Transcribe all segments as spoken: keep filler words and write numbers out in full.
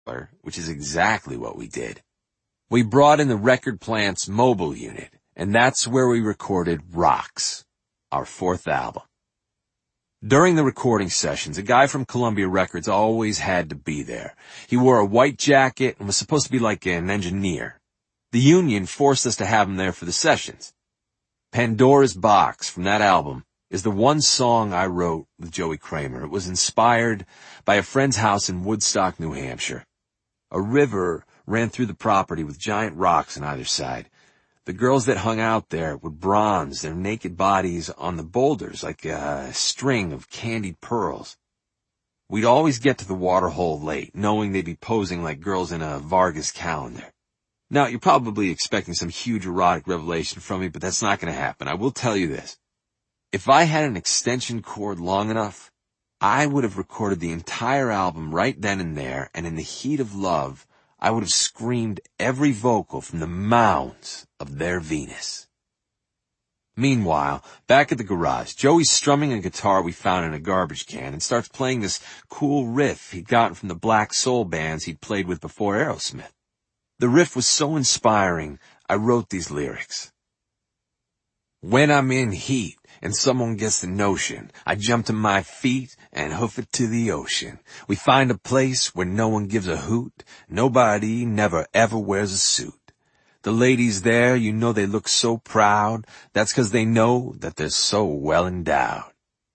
which is exactly what we did. We brought in the record plant's mobile unit, and that's where we recorded Rocks, our fourth album. During the recording sessions, a guy from Columbia Records always had to be there. He wore a white jacket and was supposed to be like an engineer. The union forced us to have him there for the sessions. Pandora's Box from that album is the one song I wrote with Joey Kramer. It was inspired by a friend's house in Woodstock, New Hampshire. A river ran through the property with giant rocks on either side. The girls that hung out there would bronze their naked bodies on the boulders like a string of candied pearls. We'd always get to the waterhole late, knowing they'd be posing like girls in a Vargas calendar. Now, you're probably expecting some huge erotic revelation from me, but that's not going to happen. I will tell you this. If I had an extension cord long enough, I would have recorded the entire album right then and there, and in the heat of love, I would have screamed every vocal from the mounds of their Venus. Meanwhile, back at the garage, Joey's strumming a guitar we found in a garbage can and starts playing this cool riff he'd gotten from the black soul bands he'd played with before Aerosmith. The riff was so inspiring, I wrote these lyrics. When I'm in heat and someone gets the notion, I jump to my feet and hoof it to the ocean. We find a place where no one gives a hoot. Nobody never ever wears a suit. The ladies there, you know they look so proud. That's 'cause they know that they're so well endowed.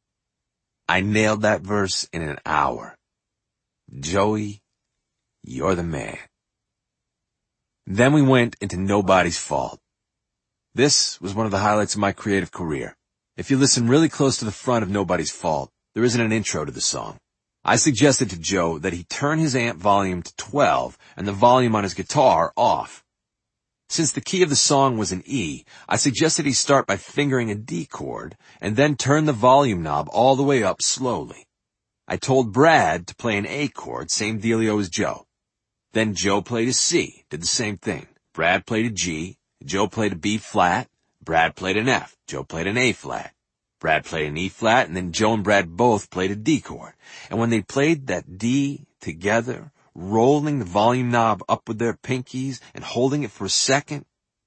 I nailed that verse in an hour. Joey, you're the man. Then we went into Nobody's Fault. This was one of the highlights of my creative career. If you listen really close to the front of Nobody's Fault, there isn't an intro to the song. I suggested to Joe that he turn his amp volume to twelve and the volume on his guitar off. Since the key of the song was an E, I suggested he start by fingering a D chord and then turn the volume knob all the way up slowly. I told Brad to play an A chord, same dealio as Joe. Then Joe played a C, did the same thing. Brad played a G, Joe played a B flat, Brad played an F, Joe played an A flat. Brad played an E flat, and then Joe and Brad both played a D chord. And when they played that D together, rolling the volume knob up with their pinkies and holding it for a second,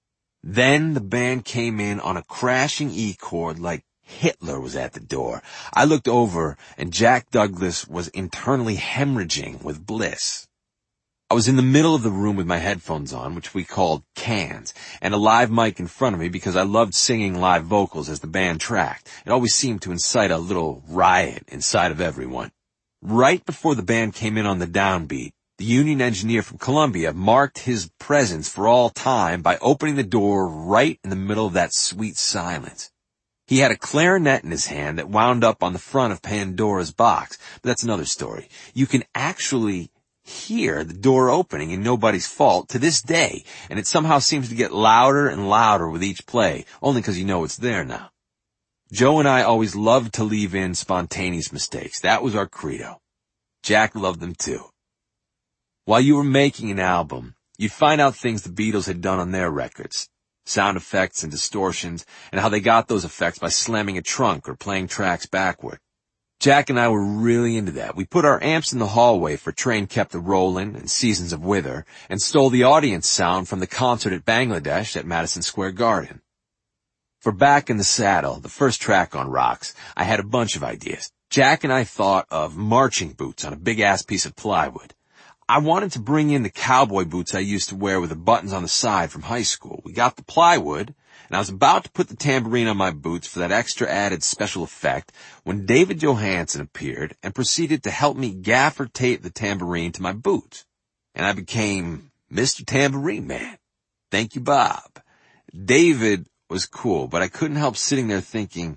then the band came in on a crashing E chord like Hitler was at the door. I looked over, and Jack Douglas was internally hemorrhaging with bliss. I was in the middle of the room with my headphones on, which we called cans, and a live mic in front of me because I loved singing live vocals as the band tracked. It always seemed to incite a little riot inside of everyone. Right before the band came in on the downbeat, the union engineer from Columbia marked his presence for all time by opening the door right in the middle of that sweet silence. He had a clarinet in his hand that wound up on the front of Pandora's Box, but that's another story. You can actually hear the door opening in Nobody's Fault to this day, and it somehow seems to get louder and louder with each play, only 'cause you know it's there now. Joe and I always loved to leave in spontaneous mistakes. That was our credo. Jack loved them too. While you were making an album, you'd find out things the Beatles had done on their records, sound effects and distortions, and how they got those effects by slamming a trunk or playing tracks backward. Jack and I were really into that. We put our amps in the hallway for Train Kept a Rollin' and Seasons of Wither, and stole the audience sound from the concert at Bangladesh at Madison Square Garden. For Back in the Saddle, the first track on Rocks, I had a bunch of ideas. Jack and I thought of marching boots on a big-ass piece of plywood. I wanted to bring in the cowboy boots I used to wear with the buttons on the side from high school. We got the plywood, and I was about to put the tambourine on my boots for that extra added special effect when David Johansen appeared and proceeded to help me gaffer tape the tambourine to my boots. And I became Mister Tambourine Man. Thank you, Bob. David was cool, but I couldn't help sitting there thinking,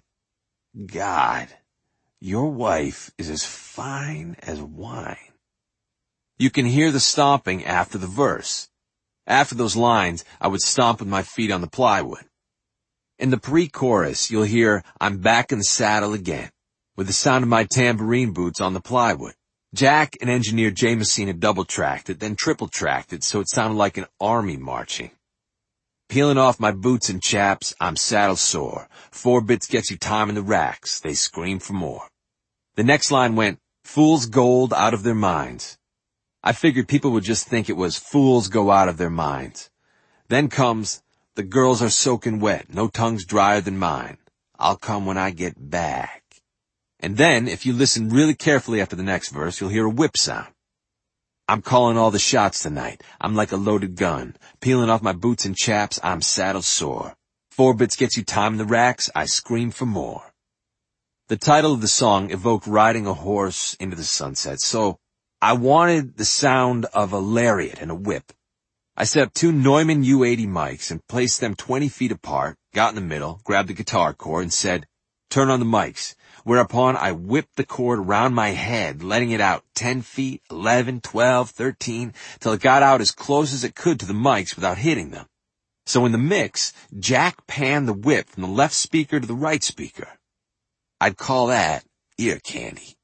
God, your wife is as fine as wine. You can hear the stomping after the verse. After those lines, I would stomp with my feet on the plywood. In the pre-chorus, you'll hear, I'm back in the saddle again, with the sound of my tambourine boots on the plywood. Jack and engineer Jay Messina double-tracked it, then triple-tracked it so it sounded like an army marching. Peeling off my boots and chaps, I'm saddle sore. Four bits gets you time in the racks. They scream for more. The next line went, Fool's gold out of their minds. I figured people would just think it was fools go out of their minds. Then comes, the girls are soaking wet, no tongue's drier than mine. I'll come when I get back. And then, if you listen really carefully after the next verse, you'll hear a whip sound. I'm calling all the shots tonight. I'm like a loaded gun. Peeling off my boots and chaps, I'm saddle sore. Four bits gets you time in the racks, I scream for more. The title of the song evoked riding a horse into the sunset, so I wanted the sound of a lariat and a whip. I set up two Neumann U eighty mics and placed them twenty feet apart, got in the middle, grabbed the guitar cord and said, turn on the mics, whereupon I whipped the cord around my head, letting it out ten feet, eleven, twelve, thirteen, till it got out as close as it could to the mics without hitting them. So in the mix, Jack panned the whip from the left speaker to the right speaker. I'd call that ear candy.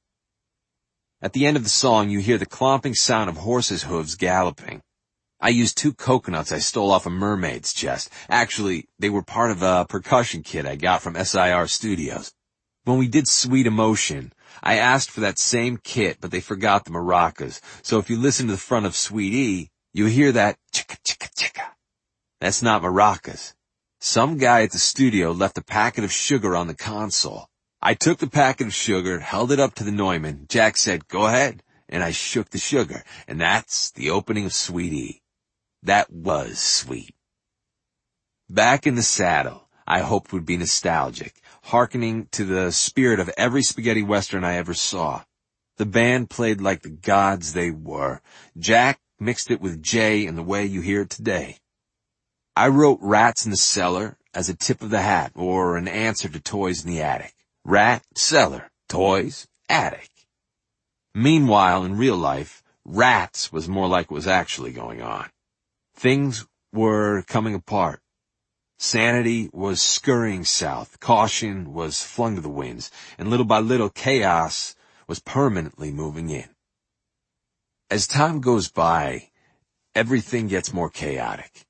At the end of the song, you hear the clomping sound of horses' hooves galloping. I used two coconuts I stole off a mermaid's chest. Actually, they were part of a percussion kit I got from S I R Studios. When we did Sweet Emotion, I asked for that same kit, but they forgot the maracas. So if you listen to the front of Sweet E, you hear that chicka chicka chicka. That's not maracas. Some guy at the studio left a packet of sugar on the console. I took the packet of sugar, held it up to the Neumann. Jack said, go ahead. And I shook the sugar. And that's the opening of Sweet E. That was sweet. Back in the saddle, I hoped would be nostalgic, hearkening to the spirit of every spaghetti western I ever saw. The band played like the gods they were. Jack mixed it with Jay in the way you hear it today. I wrote Rats in the Cellar as a tip of the hat or an answer to Toys in the Attic. Rat, cellar, toys, attic. Meanwhile, in real life, Rats was more like what was actually going on. Things were coming apart. Sanity was scurrying south, caution was flung to the winds, and little by little chaos was permanently moving in. As time goes by, everything gets more chaotic.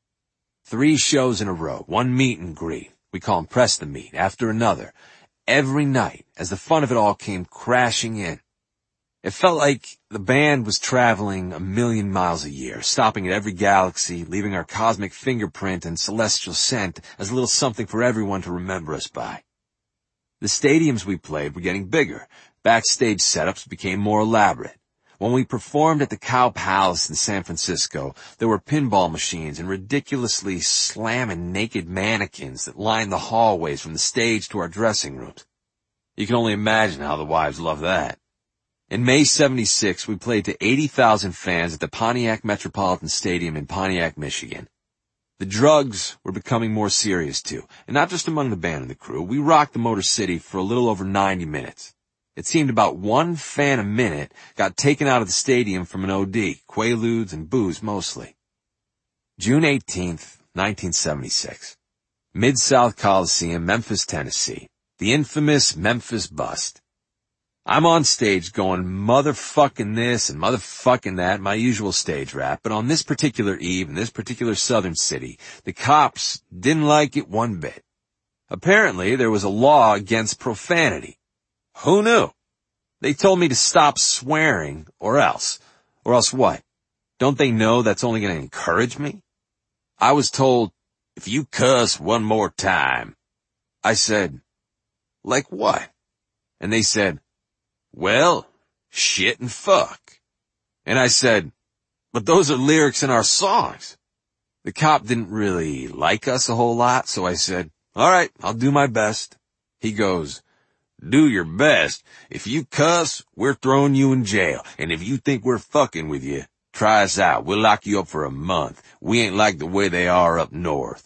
Three shows in a row, one meet and greet, we call them Press the Meet, after another, every night as the fun of it all came crashing in. It felt like the band was traveling a million miles a year, stopping at every galaxy, leaving our cosmic fingerprint and celestial scent as a little something for everyone to remember us by. The stadiums we played were getting bigger. Backstage setups became more elaborate. When we performed at the Cow Palace in San Francisco, there were pinball machines and ridiculously slamming naked mannequins that lined the hallways from the stage to our dressing rooms. You can only imagine how the wives loved that. In May seventy-six, we played to eighty thousand fans at the Pontiac Metropolitan Stadium in Pontiac, Michigan. The drugs were becoming more serious too, and not just among the band and the crew. We rocked the Motor City for a little over ninety minutes. It seemed about one fan a minute got taken out of the stadium from an O D, Quaaludes and booze mostly. June eighteenth, nineteen seventy-six. Mid-South Coliseum, Memphis, Tennessee. The infamous Memphis Bust. I'm on stage going motherfucking this and motherfucking that, my usual stage rap, but on this particular eve in this particular southern city, the cops didn't like it one bit. Apparently, there was a law against profanity. Who knew? They told me to stop swearing, or else. Or else what? Don't they know that's only going to encourage me? I was told, if you cuss one more time. I said, like what? And they said, well, shit and fuck. And I said, but those are lyrics in our songs. The cop didn't really like us a whole lot, so I said, all right, I'll do my best. He goes, do your best. If you cuss, we're throwing you in jail. And if you think we're fucking with you, try us out. We'll lock you up for a month. We ain't like the way they are up north.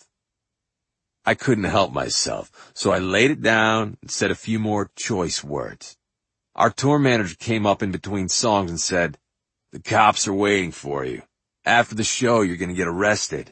I couldn't help myself, so I laid it down and said a few more choice words. Our tour manager came up in between songs and said, the cops are waiting for you. After the show, you're going to get arrested.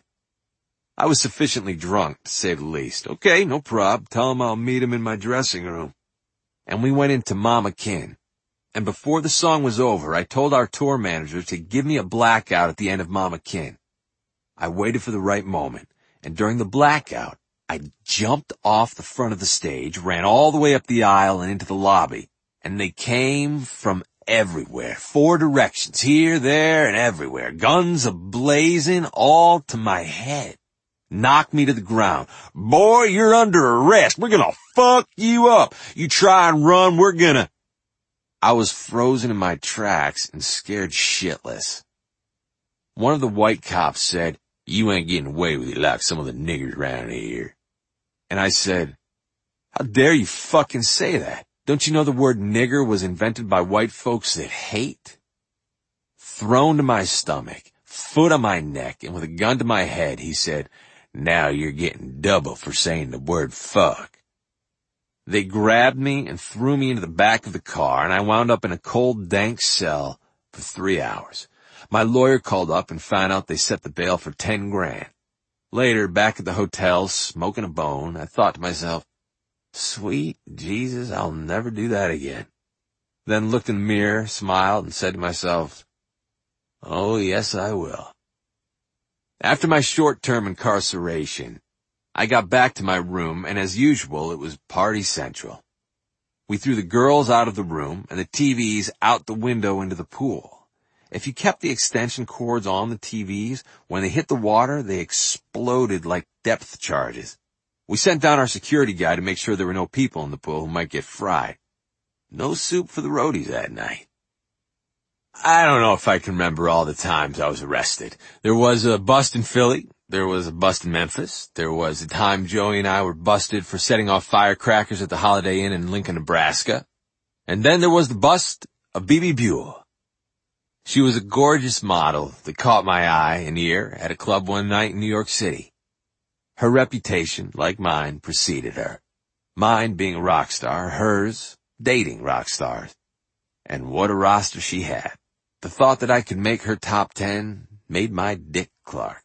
I was sufficiently drunk, to say the least. Okay, no prob. Tell him I'll meet him in my dressing room. And we went into Mama Kin. And before the song was over, I told our tour manager to give me a blackout at the end of Mama Kin. I waited for the right moment, and during the blackout, I jumped off the front of the stage, ran all the way up the aisle and into the lobby, and they came from everywhere, four directions, here, there, and everywhere, guns a-blazing, all to my head. Knocked me to the ground. Boy, you're under arrest. We're gonna fuck you up. You try and run, we're gonna... I was frozen in my tracks and scared shitless. One of the white cops said, "You ain't getting away with it like some of the niggers around here." And I said, "How dare you fucking say that? Don't you know the word nigger was invented by white folks that hate?" Thrown to my stomach, foot on my neck, and with a gun to my head, he said, "Now you're getting double for saying the word fuck." They grabbed me and threw me into the back of the car, and I wound up in a cold, dank cell for three hours. My lawyer called up and found out they set the bail for ten grand. Later, back at the hotel, smoking a bone, I thought to myself, sweet Jesus, I'll never do that again. Then looked in the mirror, smiled, and said to myself, oh, yes, I will. After my short-term incarceration, I got back to my room, and as usual, it was party central. We threw the girls out of the room and the T Vs out the window into the pool. If you kept the extension cords on the T Vs, when they hit the water, they exploded like depth charges. We sent down our security guy to make sure there were no people in the pool who might get fried. No soup for the roadies that night. I don't know if I can remember all the times I was arrested. There was a bust in Philly. There was a bust in Memphis. There was a time Joey and I were busted for setting off firecrackers at the Holiday Inn in Lincoln, Nebraska. And then there was the bust of Bebe Buell. She was a gorgeous model that caught my eye and ear at a club one night in New York City. Her reputation, like mine, preceded her. Mine being a rock star, hers dating rock stars. And what a roster she had. The thought that I could make her top ten made my dick Clark.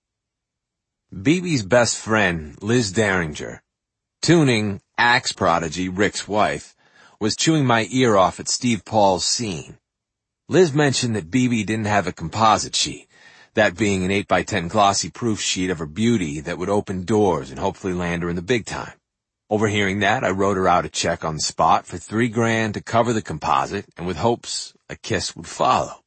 Bebe's best friend, Liz Derringer, tuning axe prodigy Rick's wife, was chewing my ear off at Steve Paul's scene. Liz mentioned that Bebe didn't have a composite sheet, that being an eight by ten glossy proof sheet of her beauty that would open doors and hopefully land her in the big time. Overhearing that, I wrote her out a check on the spot for three grand to cover the composite, and with hopes a kiss would follow.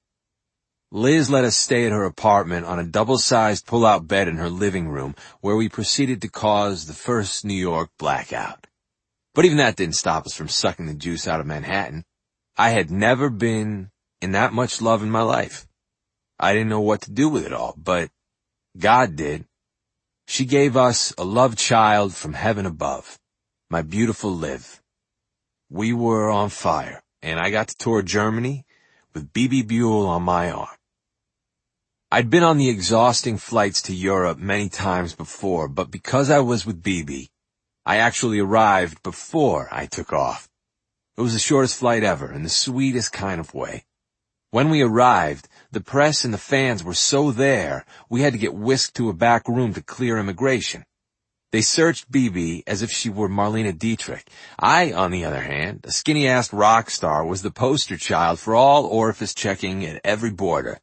Liz let us stay at her apartment on a double-sized pull-out bed in her living room, where we proceeded to cause the first New York blackout. But even that didn't stop us from sucking the juice out of Manhattan. I had never been in that much love in my life. I didn't know what to do with it all, but God did. She gave us a love child from heaven above, my beautiful Liv. We were on fire, and I got to tour Germany with Bebe Buell on my arm. I'd been on the exhausting flights to Europe many times before, but because I was with Bebe, I actually arrived before I took off. It was the shortest flight ever, in the sweetest kind of way. When we arrived, the press and the fans were so there, we had to get whisked to a back room to clear immigration. They searched Bebe as if she were Marlene Dietrich. I, on the other hand, a skinny-ass rock star, was the poster child for all orifice checking at every border.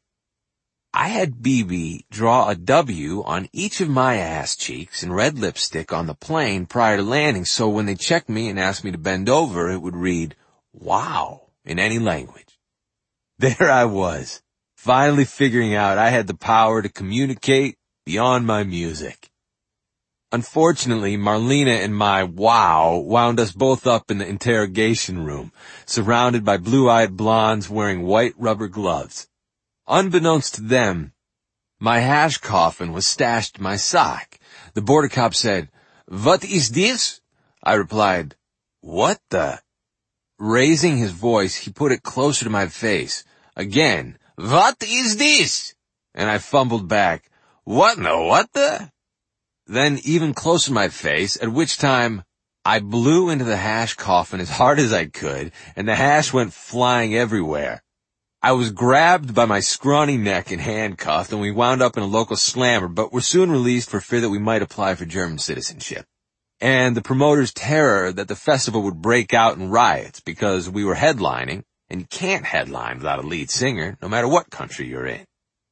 I had Bebe draw a W on each of my ass cheeks and red lipstick on the plane prior to landing, so when they checked me and asked me to bend over, it would read, wow, in any language. There I was, finally figuring out I had the power to communicate beyond my music. Unfortunately, Marlena and my wow wound us both up in the interrogation room, surrounded by blue-eyed blondes wearing white rubber gloves. Unbeknownst to them, my hash coffin was stashed in my sock. The border cop said, "What is this?" I replied, "What the?" Raising his voice, he put it closer to my face. Again, "What is this?" And I fumbled back, "What no, what the?" Then even closer to my face, at which time I blew into the hash coffin as hard as I could, and the hash went flying everywhere. I was grabbed by my scrawny neck and handcuffed, and we wound up in a local slammer, but were soon released for fear that we might apply for German citizenship. And the promoters' terror that the festival would break out in riots because we were headlining, and you can't headline without a lead singer, no matter what country you're in.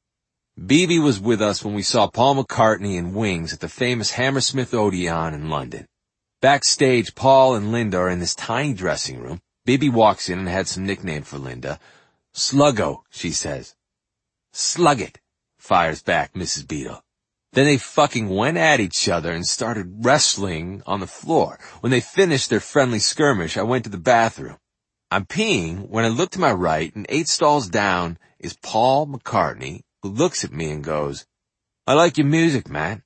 Bebe was with us when we saw Paul McCartney and Wings at the famous Hammersmith Odeon in London. Backstage, Paul and Linda are in this tiny dressing room, Bibi walks in and had some nickname for Linda. Sluggo, she says. Slug it, fires back Missus Beadle. Then they fucking went at each other and started wrestling on the floor. When they finished their friendly skirmish, I went to the bathroom. I'm peeing when I look to my right, and eight stalls down is Paul McCartney, who looks at me and goes, I like your music, man.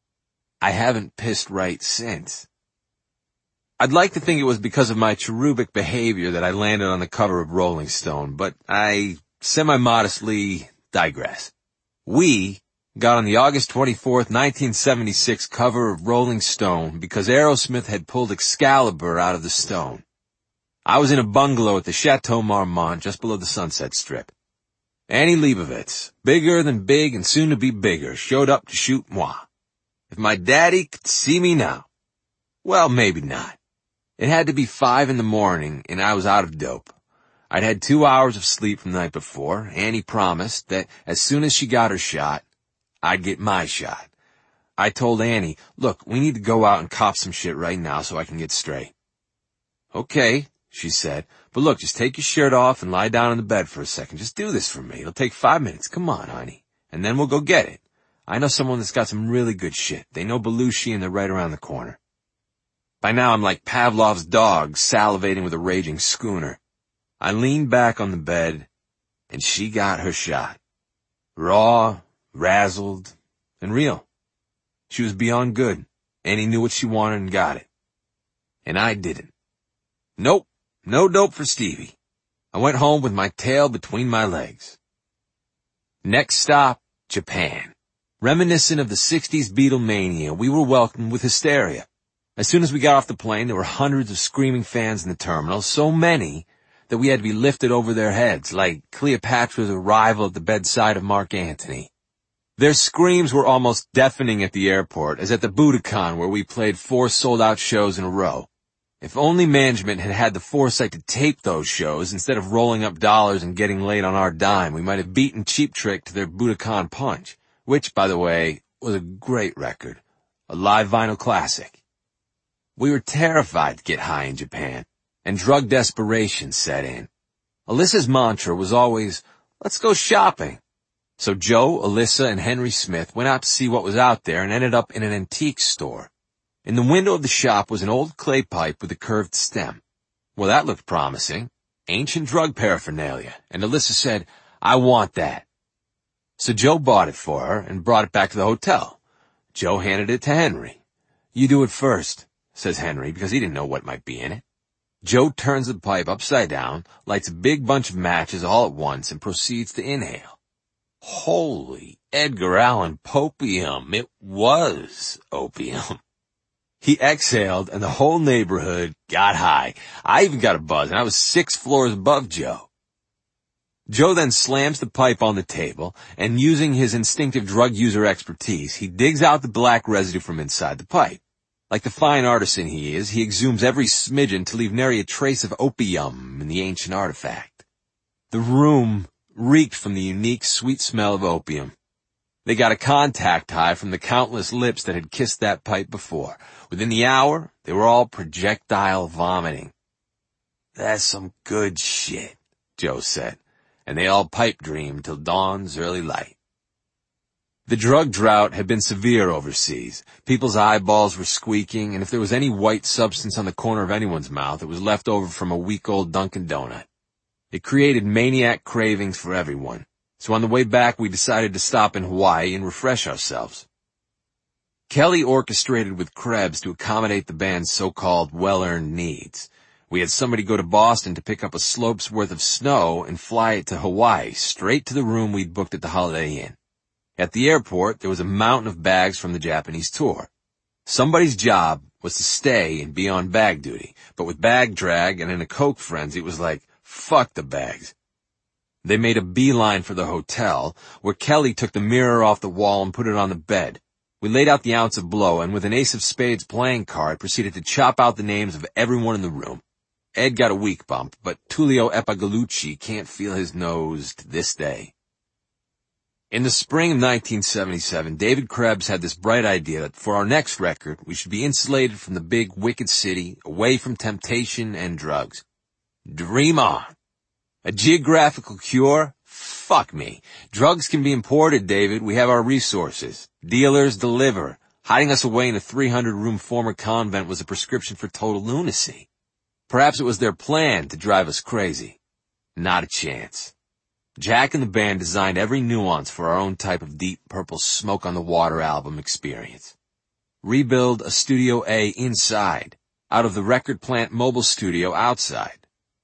I haven't pissed right since. I'd like to think it was because of my cherubic behavior that I landed on the cover of Rolling Stone, but I semi-modestly digress. We got on the August twenty-fourth, nineteen seventy-six cover of Rolling Stone because Aerosmith had pulled Excalibur out of the stone. I was in a bungalow at the Chateau Marmont just below the Sunset Strip. Annie Leibovitz, bigger than big and soon to be bigger, showed up to shoot moi. If my daddy could see me now. Well, maybe not. It had to be five in the morning and I was out of dope. I'd had two hours of sleep from the night before. Annie promised that as soon as she got her shot, I'd get my shot. I told Annie, look, we need to go out and cop some shit right now so I can get straight. Okay, she said, but look, just take your shirt off and lie down in the bed for a second. Just do this for me. It'll take five minutes. Come on, honey. And then we'll go get it. I know someone that's got some really good shit. They know Belushi and they're right around the corner. By now I'm like Pavlov's dog salivating with a raging schooner. I leaned back on the bed and she got her shot. Raw, razzled, and real. She was beyond good. Annie knew what she wanted and got it. And I didn't. Nope, no dope for Stevie. I went home with my tail between my legs. Next stop, Japan. Reminiscent of the sixties Beatlemania, we were welcomed with hysteria. As soon as we got off the plane, there were hundreds of screaming fans in the terminal, so many that we had to be lifted over their heads, like Cleopatra's arrival at the bedside of Mark Antony. Their screams were almost deafening at the airport, as at the Budokan where we played four sold-out shows in a row. If only management had had the foresight to tape those shows instead of rolling up dollars and getting laid on our dime, we might have beaten Cheap Trick to their Budokan Punch, which, by the way, was a great record, a live vinyl classic. We were terrified to get high in Japan, and drug desperation set in. Alyssa's mantra was always, let's go shopping. So Joe, Alyssa, and Henry Smith went out to see what was out there and ended up in an antique store. In the window of the shop was an old clay pipe with a curved stem. Well, that looked promising. Ancient drug paraphernalia. And Alyssa said, I want that. So Joe bought it for her and brought it back to the hotel. Joe handed it to Henry. You do it first, says Henry, because he didn't know what might be in it. Joe turns the pipe upside down, lights a big bunch of matches all at once, and proceeds to inhale. Holy Edgar Allan Popium. It was opium. He exhaled, and the whole neighborhood got high. I even got a buzz, and I was six floors above Joe. Joe then slams the pipe on the table, and using his instinctive drug user expertise, he digs out the black residue from inside the pipe. Like the fine artisan he is, he exhumes every smidgen to leave nary a trace of opium in the ancient artifact. The room reeked from the unique sweet smell of opium. They got a contact high from the countless lips that had kissed that pipe before. Within the hour, they were all projectile vomiting. That's some good shit, Joe said, and they all pipe dreamed till dawn's early light. The drug drought had been severe overseas. People's eyeballs were squeaking, and if there was any white substance on the corner of anyone's mouth, it was left over from a week-old Dunkin' Donut. It created maniac cravings for everyone. So on the way back, we decided to stop in Hawaii and refresh ourselves. Kelly orchestrated with Krebs to accommodate the band's so-called well-earned needs. We had somebody go to Boston to pick up a slope's worth of snow and fly it to Hawaii, straight to the room we'd booked at the Holiday Inn. At the airport, there was a mountain of bags from the Japanese tour. Somebody's job was to stay and be on bag duty, but with bag drag and in a coke frenzy, it was like, fuck the bags. They made a beeline for the hotel, where Kelly took the mirror off the wall and put it on the bed. We laid out the ounce of blow, and with an ace of spades playing card, proceeded to chop out the names of everyone in the room. Ed got a weak bump, but Tullio Epagalucci can't feel his nose to this day. In the spring of nineteen seventy-seven, David Krebs had this bright idea that for our next record, we should be insulated from the big, wicked city, away from temptation and drugs. Dream on. A geographical cure? Fuck me. Drugs can be imported, David. We have our resources. Dealers deliver. Hiding us away in a three hundred room former convent was a prescription for total lunacy. Perhaps it was their plan to drive us crazy. Not a chance. Jack and the band designed every nuance for our own type of Deep Purple Smoke on the Water album experience. Rebuild a Studio A inside, out of the record plant mobile studio outside.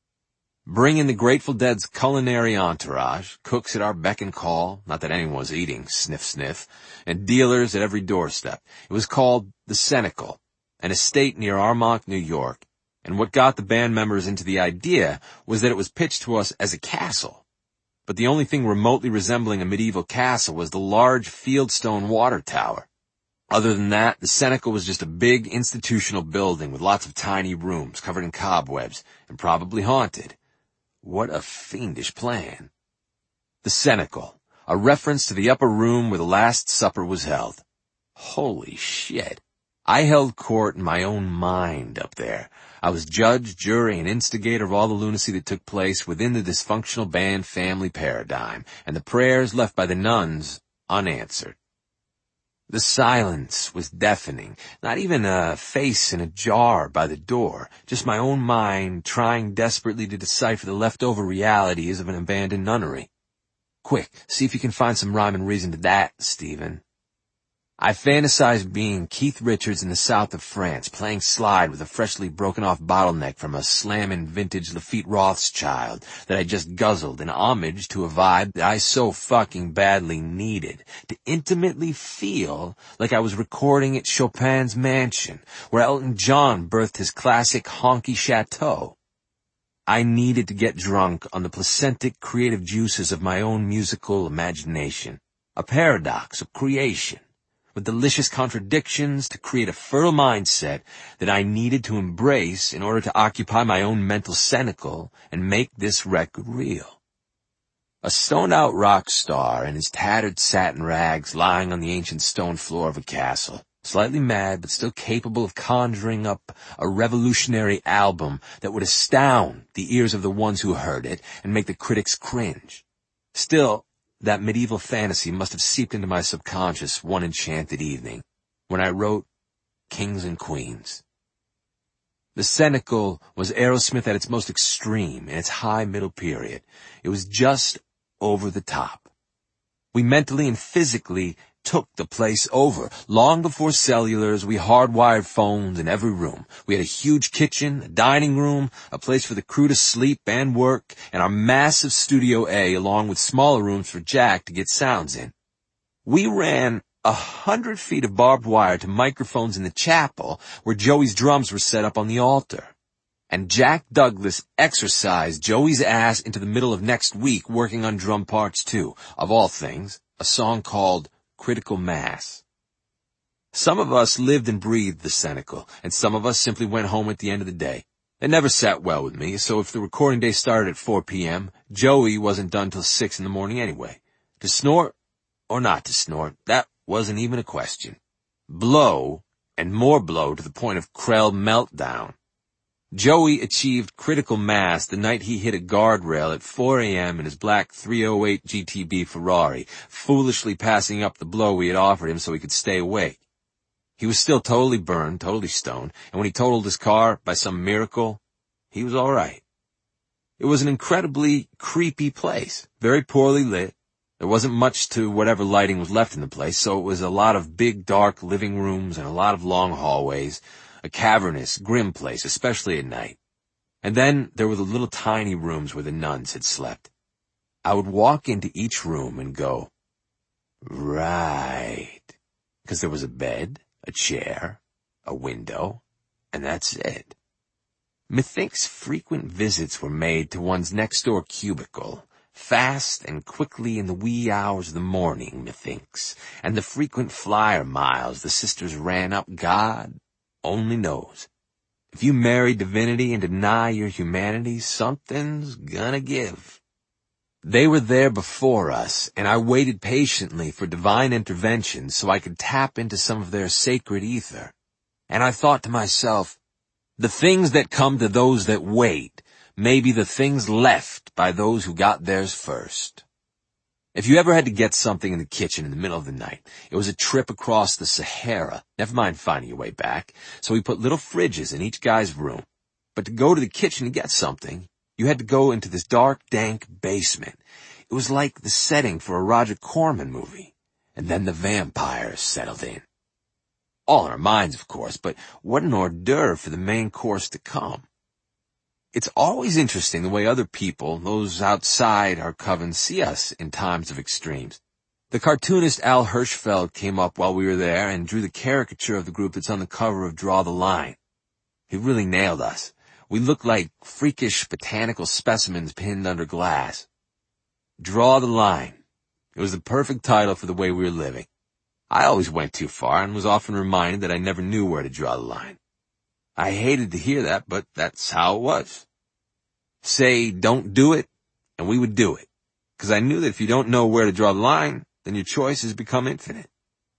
Bring in the Grateful Dead's culinary entourage, cooks at our beck and call, not that anyone was eating, sniff sniff, and dealers at every doorstep. It was called The Cenacle, an estate near Armonk, New York, and what got the band members into the idea was that it was pitched to us as a castle. But the only thing remotely resembling a medieval castle was the large fieldstone water tower. Other than that, the Cenacle was just a big institutional building with lots of tiny rooms covered in cobwebs and probably haunted. What a fiendish plan. The Cenacle, a reference to the upper room where the Last Supper was held. Holy shit. I held court in my own mind up there. I was judge, jury, and instigator of all the lunacy that took place within the dysfunctional band family paradigm, and the prayers left by the nuns unanswered. The silence was deafening, not even a face in a jar by the door, just my own mind trying desperately to decipher the leftover realities of an abandoned nunnery. Quick, see if you can find some rhyme and reason to that, Stephen. I fantasized being Keith Richards in the south of France, playing slide with a freshly broken-off bottleneck from a slammin' vintage Lafitte Rothschild that I just guzzled in homage to a vibe that I so fucking badly needed, to intimately feel like I was recording at Chopin's mansion, where Elton John birthed his classic honky chateau. I needed to get drunk on the placentic creative juices of my own musical imagination, a paradox of creation, with delicious contradictions to create a fertile mindset that I needed to embrace in order to occupy my own mental cenacle and make this record real. A stoned-out rock star in his tattered satin rags lying on the ancient stone floor of a castle, slightly mad but still capable of conjuring up a revolutionary album that would astound the ears of the ones who heard it and make the critics cringe. Still, that medieval fantasy must have seeped into my subconscious one enchanted evening, when I wrote Kings and Queens. The Cenacle was Aerosmith at its most extreme in its high middle period. It was just over the top. We mentally and physically took the place over. Long before cellulars, we hardwired phones in every room. We had a huge kitchen, a dining room, a place for the crew to sleep and work, and our massive Studio A, along with smaller rooms for Jack to get sounds in. We ran a hundred feet of barbed wire to microphones in the chapel where Joey's drums were set up on the altar. And Jack Douglas exercised Joey's ass into the middle of next week working on drum parts too, of all things, a song called Critical Mass. Some of us lived and breathed the Cenacle, and some of us simply went home at the end of the day. It never sat well with me, so if the recording day started at four p.m., Joey wasn't done till six in the morning anyway. To snort or not to snort, that wasn't even a question. Blow, and more blow to the point of Krell meltdown. Joey achieved critical mass the night he hit a guardrail at four a.m. in his black three oh eight G T B Ferrari, foolishly passing up the blow we had offered him so he could stay awake. He was still totally burned, totally stoned, and when he totaled his car, by some miracle, he was all right. It was an incredibly creepy place, very poorly lit. There wasn't much to whatever lighting was left in the place, so it was a lot of big, dark living rooms and a lot of long hallways. A cavernous, grim place, especially at night. And then there were the little tiny rooms where the nuns had slept. I would walk into each room and go, right, because there was a bed, a chair, a window, and that's it. Methinks frequent visits were made to one's next-door cubicle, fast and quickly in the wee hours of the morning, methinks, and the frequent flyer miles the sisters ran up, God only knows. If you marry divinity and deny your humanity, something's gonna give. They were there before us, and I waited patiently for divine intervention so I could tap into some of their sacred ether. And I thought to myself, the things that come to those that wait maybe the things left by those who got theirs first. If you ever had to get something in the kitchen in the middle of the night, it was a trip across the Sahara, never mind finding your way back, so we put little fridges in each guy's room. But to go to the kitchen to get something, you had to go into this dark, dank basement. It was like the setting for a Roger Corman movie. And then the vampires settled in. All in our minds, of course, but what an hors d'oeuvre for the main course to come. It's always interesting the way other people, those outside our coven, see us in times of extremes. The cartoonist Al Hirschfeld came up while we were there and drew the caricature of the group that's on the cover of Draw the Line. He really nailed us. We looked like freakish botanical specimens pinned under glass. Draw the Line. It was the perfect title for the way we were living. I always went too far and was often reminded that I never knew where to draw the line. I hated to hear that, but that's how it was. Say, don't do it, and we would do it. Because I knew that if you don't know where to draw the line, then your choices become infinite.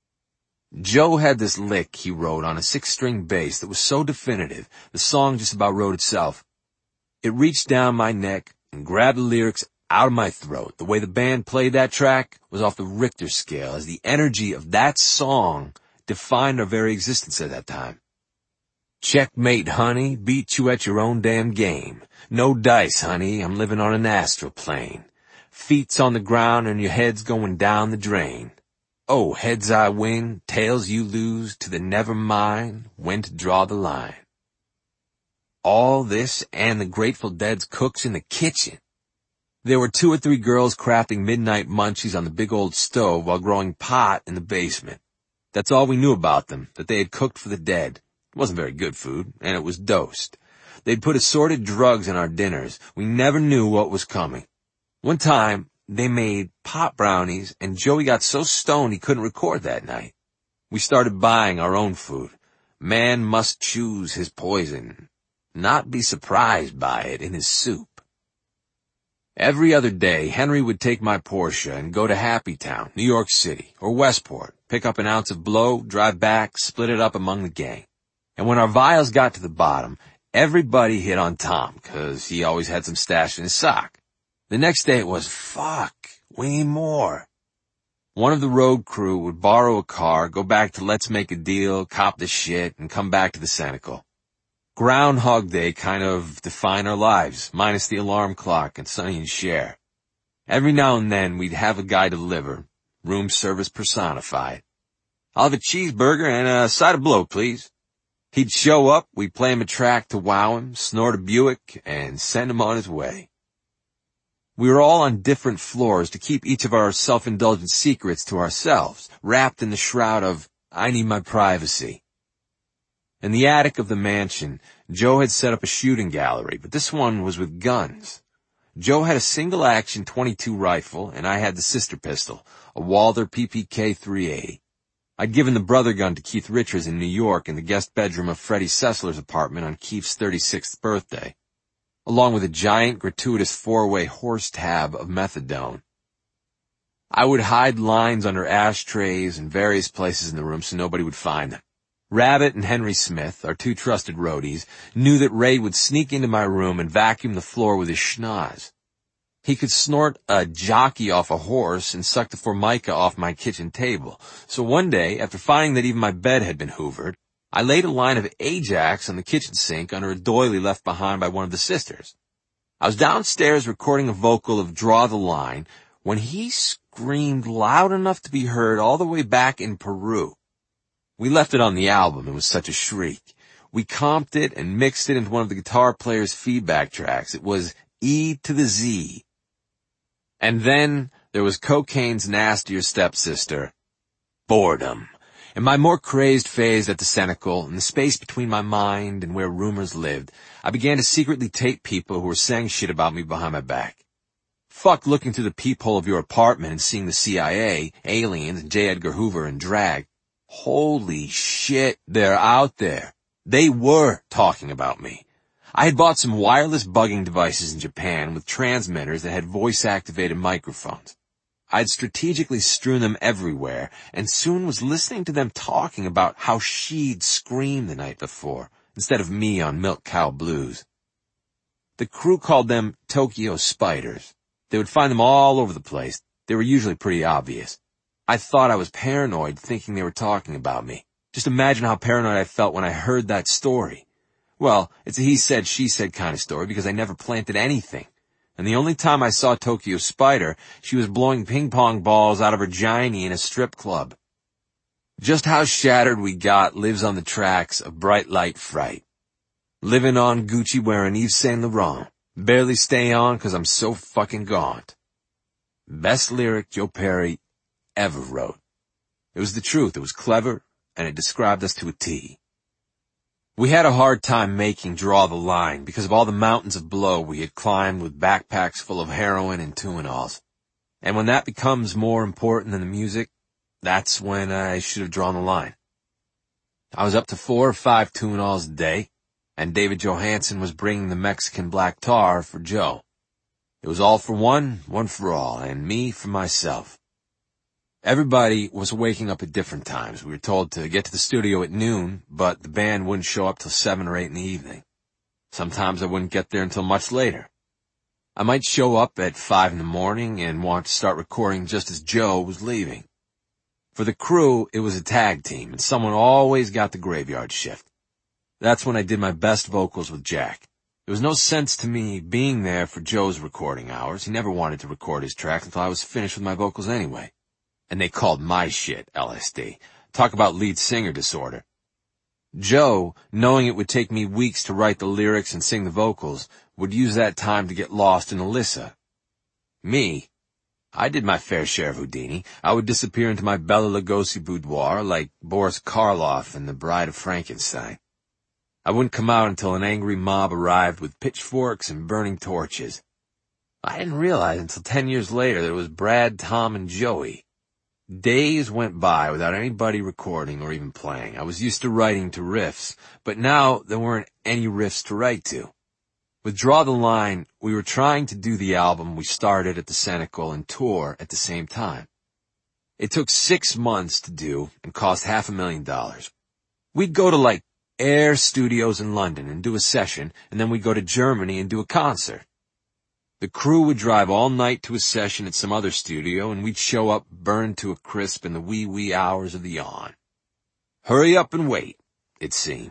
Joe had this lick he wrote on a six-string bass that was so definitive, the song just about wrote itself. It reached down my neck and grabbed the lyrics out of my throat. The way the band played that track was off the Richter scale, as the energy of that song defined our very existence at that time. Checkmate, honey, beat you at your own damn game. No dice, honey, I'm living on an astral plane. Feet's on the ground and your head's going down the drain. Oh, heads I win, tails you lose, to the never mind when to draw the line. All this and the Grateful Dead's cooks in the kitchen. There were two or three girls crafting midnight munchies on the big old stove while growing pot in the basement. That's all we knew about them, that they had cooked for the dead. It wasn't very good food, and it was dosed. They'd put assorted drugs in our dinners. We never knew what was coming. One time, they made pot brownies, and Joey got so stoned he couldn't record that night. We started buying our own food. Man must choose his poison, not be surprised by it in his soup. Every other day, Henry would take my Porsche and go to Happy Town, New York City, or Westport, pick up an ounce of blow, drive back, split it up among the gang. And when our vials got to the bottom, everybody hit on Tom, 'cause he always had some stashed in his sock. The next day it was, fuck, we need more. One of the road crew would borrow a car, go back to Let's Make a Deal, cop the shit, and come back to the Senecal. Groundhog Day kind of defined our lives, minus the alarm clock and Sonny and Cher. Every now and then we'd have a guy deliver, room service personified. I'll have a cheeseburger and a side of blow, please. He'd show up, we'd play him a track to wow him, snort a Buick, and send him on his way. We were all on different floors to keep each of our self-indulgent secrets to ourselves, wrapped in the shroud of, I need my privacy. In the attic of the mansion, Joe had set up a shooting gallery, but this one was with guns. Joe had a single-action twenty-two rifle, and I had the sister pistol, a Walther P P K three eighty. I'd given the brother gun to Keith Richards in New York in the guest bedroom of Freddie Sessler's apartment on Keith's thirty-sixth birthday, along with a giant, gratuitous four-way horse tab of methadone. I would hide lines under ashtrays and various places in the room so nobody would find them. Rabbit and Henry Smith, our two trusted roadies, knew that Ray would sneak into my room and vacuum the floor with his schnoz. He could snort a jockey off a horse and suck the formica off my kitchen table. So one day, after finding that even my bed had been hoovered, I laid a line of Ajax on the kitchen sink under a doily left behind by one of the sisters. I was downstairs recording a vocal of Draw the Line when he screamed loud enough to be heard all the way back in Peru. We left it on the album. It was such a shriek. We comped it and mixed it into one of the guitar player's feedback tracks. It was E to the Z. And then there was cocaine's nastier stepsister, boredom. In my more crazed phase at the Senecal, in the space between my mind and where rumors lived, I began to secretly tape people who were saying shit about me behind my back. Fuck looking through the peephole of your apartment and seeing the C I A, aliens, and J. Edgar Hoover and drag. Holy shit, they're out there. They were talking about me. I had bought some wireless bugging devices in Japan with transmitters that had voice-activated microphones. I'd strategically strewn them everywhere, and soon was listening to them talking about how she'd screamed the night before, instead of me on Milk Cow Blues. The crew called them Tokyo Spiders. They would find them all over the place. They were usually pretty obvious. I thought I was paranoid, thinking they were talking about me. Just imagine how paranoid I felt when I heard that story. Well, it's a he said, she said kind of story because I never planted anything. And the only time I saw Tokyo Spider, she was blowing ping pong balls out of her giney in a strip club. Just how shattered we got lives on the tracks of Bright Light Fright. Living on Gucci wearing Yves Saint Laurent. Barely stay on 'cause I'm so fucking gaunt. Best lyric Joe Perry ever wrote. It was the truth. It was clever, and it described us to a T. We had a hard time making Draw the Line because of all the mountains of blow we had climbed with backpacks full of heroin and Tuinals. And when that becomes more important than the music, that's when I should have drawn the line. I was up to four or five Tuinals a day, and David Johansen was bringing the Mexican black tar for Joe. It was all for one, one for all, and me for myself. Everybody was waking up at different times. We were told to get to the studio at noon, but the band wouldn't show up till seven or eight in the evening. Sometimes I wouldn't get there until much later. I might show up at five in the morning and want to start recording just as Joe was leaving. For the crew, it was a tag team, and someone always got the graveyard shift. That's when I did my best vocals with Jack. There was no sense to me being there for Joe's recording hours. He never wanted to record his tracks until I was finished with my vocals anyway. And they called my shit L S D. Talk about lead singer disorder. Joe, knowing it would take me weeks to write the lyrics and sing the vocals, would use that time to get lost in Alyssa. Me, I did my fair share of Houdini. I would disappear into my Bela Lugosi boudoir like Boris Karloff in The Bride of Frankenstein. I wouldn't come out until an angry mob arrived with pitchforks and burning torches. I didn't realize until ten years later that it was Brad, Tom, and Joey. Days went by without anybody recording or even playing. I was used to writing to riffs, but now there weren't any riffs to write to. With Draw the Line, we were trying to do the album we started at the Cenacle and tour at the same time. It took six months to do and cost half a million dollars. We'd go to like Air Studios in London and do a session, and then we'd go to Germany and do a concert. The crew would drive all night to a session at some other studio, and we'd show up burned to a crisp in the wee wee hours of the yawn. Hurry up and wait, it seemed.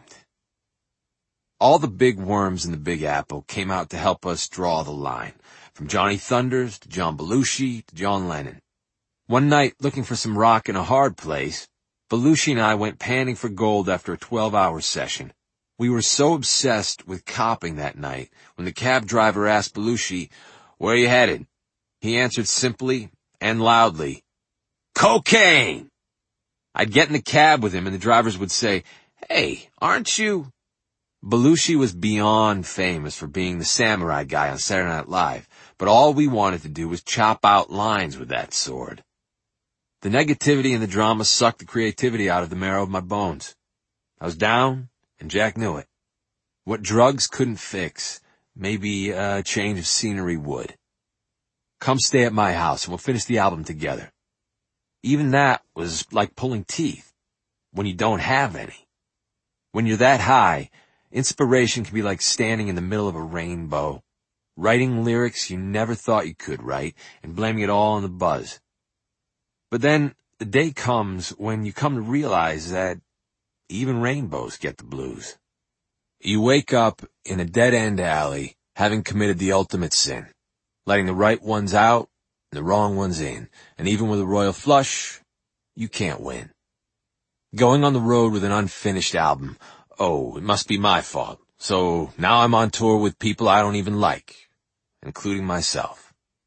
All the big worms in the Big Apple came out to help us draw the line, from Johnny Thunders to John Belushi to John Lennon. One night, looking for some rock in a hard place, Belushi and I went panning for gold after a twelve-hour session. We were so obsessed with copping that night, when the cab driver asked Belushi, "Where are you headed?" He answered simply and loudly, "Cocaine!" I'd get in the cab with him and the drivers would say, "Hey, aren't you?" Belushi was beyond famous for being the samurai guy on Saturday Night Live, but all we wanted to do was chop out lines with that sword. The negativity and the drama sucked the creativity out of the marrow of my bones. I was down, and Jack knew it. What drugs couldn't fix, maybe a change of scenery would. Come stay at my house and we'll finish the album together. Even that was like pulling teeth, when you don't have any. When you're that high, inspiration can be like standing in the middle of a rainbow, writing lyrics you never thought you could write, and blaming it all on the buzz. But then the day comes when you come to realize that even rainbows get the blues. You wake up in a dead-end alley, having committed the ultimate sin, letting the right ones out and the wrong ones in, and even with a royal flush, you can't win. Going on the road with an unfinished album, oh, it must be my fault. So now I'm on tour with people I don't even like, including myself.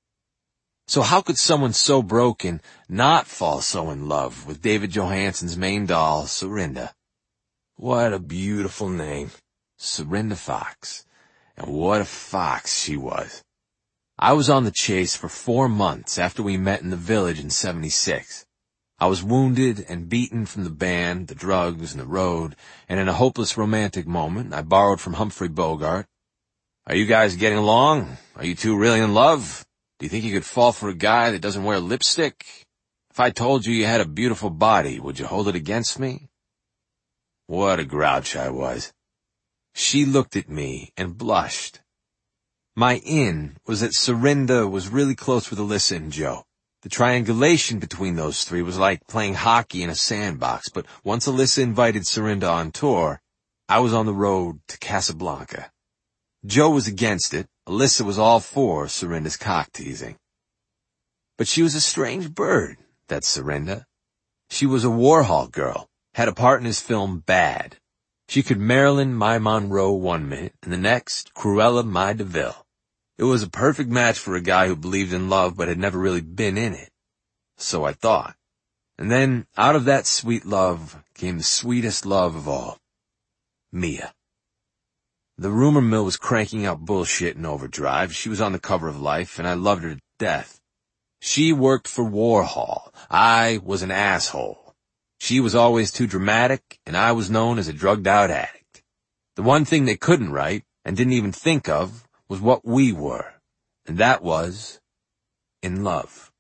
So how could someone so broken not fall so in love with David Johansen's main doll, Serinda? What a beautiful name. Serinda Fox. And what a fox she was. I was on the chase for four months after we met in the Village in seventy-six. I was wounded and beaten from the band, the drugs, and the road, and in a hopeless romantic moment, I borrowed from Humphrey Bogart. "Are you guys getting along? Are you two really in love? Do you think you could fall for a guy that doesn't wear lipstick? If I told you you had a beautiful body, would you hold it against me?" What a grouch I was. She looked at me and blushed. My in was that Serinda was really close with Alyssa and Joe. The triangulation between those three was like playing hockey in a sandbox, but once Alyssa invited Serinda on tour, I was on the road to Casablanca. Joe was against it. Alyssa was all for Serinda's cock-teasing. But she was a strange bird, that Serinda. She was a Warhol girl, had a part in his film Bad. She could Marilyn my Monroe one minute, and the next, Cruella my DeVille. It was a perfect match for a guy who believed in love but had never really been in it. So I thought. And then, out of that sweet love, came the sweetest love of all. Mia. The rumor mill was cranking out bullshit in overdrive. She was on the cover of Life, and I loved her to death. She worked for Warhol. I was an asshole. She was always too dramatic, and I was known as a drugged-out addict. The one thing they couldn't write, and didn't even think of, was what we were, and that was in love.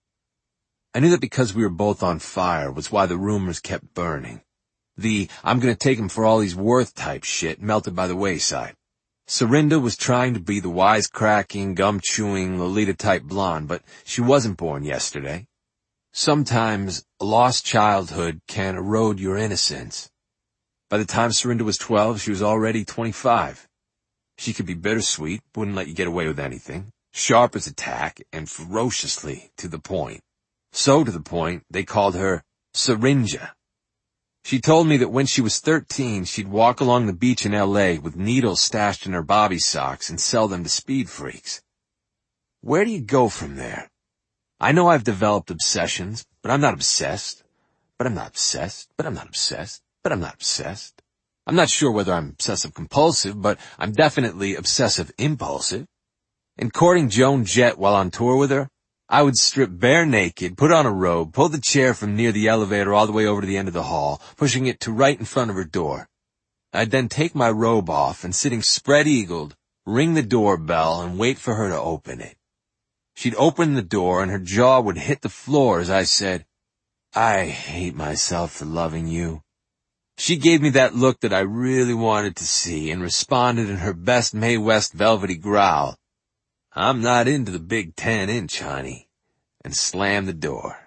I knew that because we were both on fire was why the rumors kept burning. The I'm gonna take him for all he's worth type shit melted by the wayside. Serinda was trying to be the wisecracking, gum-chewing, Lolita-type blonde, but she wasn't born yesterday. Sometimes a lost childhood can erode your innocence. By the time Serinda was twelve, she was already twenty-five. She could be bittersweet, wouldn't let you get away with anything, sharp as a tack, and ferociously to the point. So to the point, they called her Syringa. She told me that when she was thirteen, she'd walk along the beach in L A with needles stashed in her bobby socks and sell them to speed freaks. Where do you go from there? I know I've developed obsessions, but I'm not obsessed. But I'm not obsessed. But I'm not obsessed. But I'm not obsessed. I'm not sure whether I'm obsessive-compulsive, but I'm definitely obsessive-impulsive. In courting Joan Jett while on tour with her, I would strip bare naked, put on a robe, pull the chair from near the elevator all the way over to the end of the hall, pushing it to right in front of her door. I'd then take my robe off and, sitting spread-eagled, ring the doorbell and wait for her to open it. She'd open the door and her jaw would hit the floor as I said, "I hate myself for loving you." She gave me that look that I really wanted to see and responded in her best Mae West velvety growl, "I'm not into the big ten-inch, honey," and slammed the door.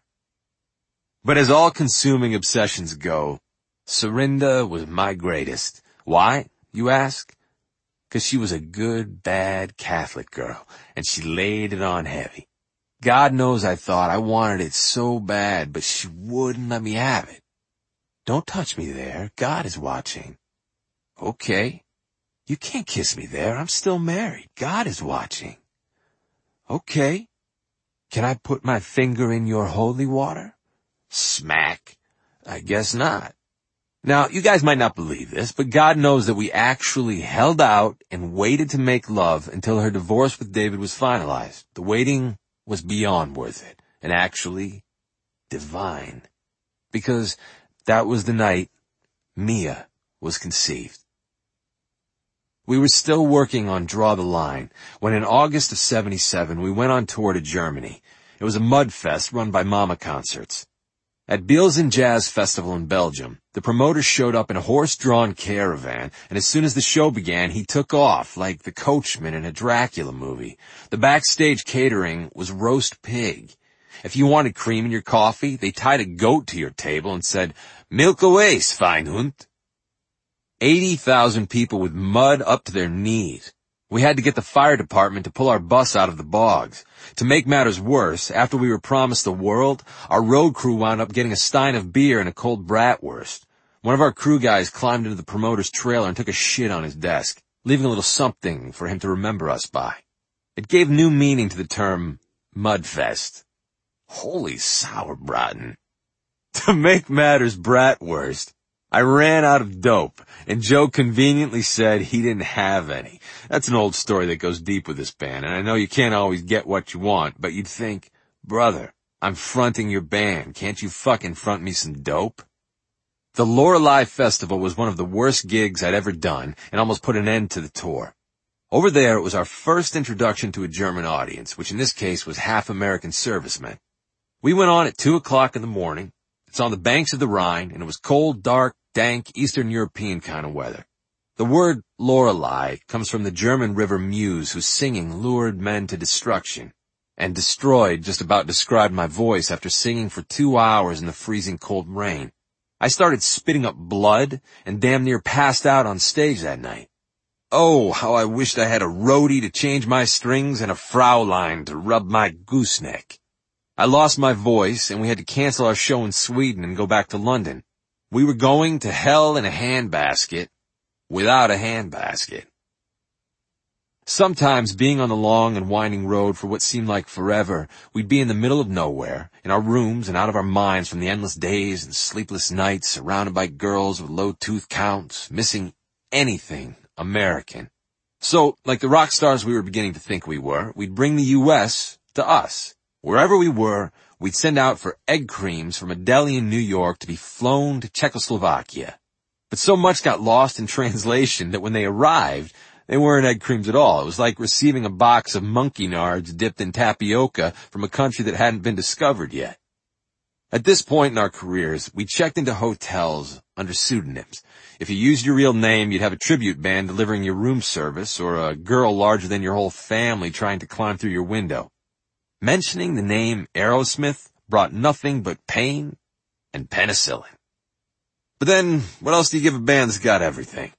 But as all-consuming obsessions go, Serinda was my greatest. Why, you ask? 'Cause she was a good, bad Catholic girl, and she laid it on heavy. God knows I thought I wanted it so bad, but she wouldn't let me have it. "Don't touch me there. God is watching." "Okay." "You can't kiss me there. I'm still married. God is watching." "Okay." "Can I put my finger in your holy water?" Smack. "I guess not." Now, you guys might not believe this, but God knows that we actually held out and waited to make love until her divorce with David was finalized. The waiting was beyond worth it, and actually divine. Because that was the night Mia was conceived. We were still working on Draw the Line when in August of seventy-seven we went on tour to Germany. It was a mud fest run by Mama Concerts. At Beelzen Jazz Festival in Belgium, the promoter showed up in a horse-drawn caravan, and as soon as the show began, he took off like the coachman in a Dracula movie. The backstage catering was roast pig. If you wanted cream in your coffee, they tied a goat to your table and said, "Milk away, Schweinhund." eighty thousand people with mud up to their knees. We had to get the fire department to pull our bus out of the bogs. To make matters worse, after we were promised the world, our road crew wound up getting a stein of beer and a cold bratwurst. One of our crew guys climbed into the promoter's trailer and took a shit on his desk, leaving a little something for him to remember us by. It gave new meaning to the term Mudfest. Holy sauerbraten. To make matters bratwurst, I ran out of dope, and Joe conveniently said he didn't have any. That's an old story that goes deep with this band, and I know you can't always get what you want, but you'd think, brother, I'm fronting your band. Can't you fucking front me some dope? The Lorelei Festival was one of the worst gigs I'd ever done, and almost put an end to the tour. Over there, it was our first introduction to a German audience, which in this case was half American servicemen. We went on at two o'clock in the morning. It's on the banks of the Rhine, and it was cold, dark, dank, Eastern European kind of weather. The word Lorelei comes from the German river Meuse, whose singing lured men to destruction, and destroyed just about described my voice after singing for two hours in the freezing cold rain. I started spitting up blood and damn near passed out on stage that night. Oh, how I wished I had a roadie to change my strings and a Fraulein to rub my gooseneck. I lost my voice, and we had to cancel our show in Sweden and go back to London. We were going to hell in a handbasket without a handbasket. Sometimes, being on the long and winding road for what seemed like forever, we'd be in the middle of nowhere, in our rooms and out of our minds from the endless days and sleepless nights, surrounded by girls with low tooth counts, missing anything American. So, like the rock stars we were beginning to think we were, we'd bring the U S to us. Wherever we were, we'd send out for egg creams from a deli in New York to be flown to Czechoslovakia. But so much got lost in translation that when they arrived, they weren't egg creams at all. It was like receiving a box of monkey nards dipped in tapioca from a country that hadn't been discovered yet. At this point in our careers, we checked into hotels under pseudonyms. If you used your real name, you'd have a tribute band delivering your room service, or a girl larger than your whole family trying to climb through your window. Mentioning the name Aerosmith brought nothing but pain and penicillin. But then, what else do you give a band that's got everything?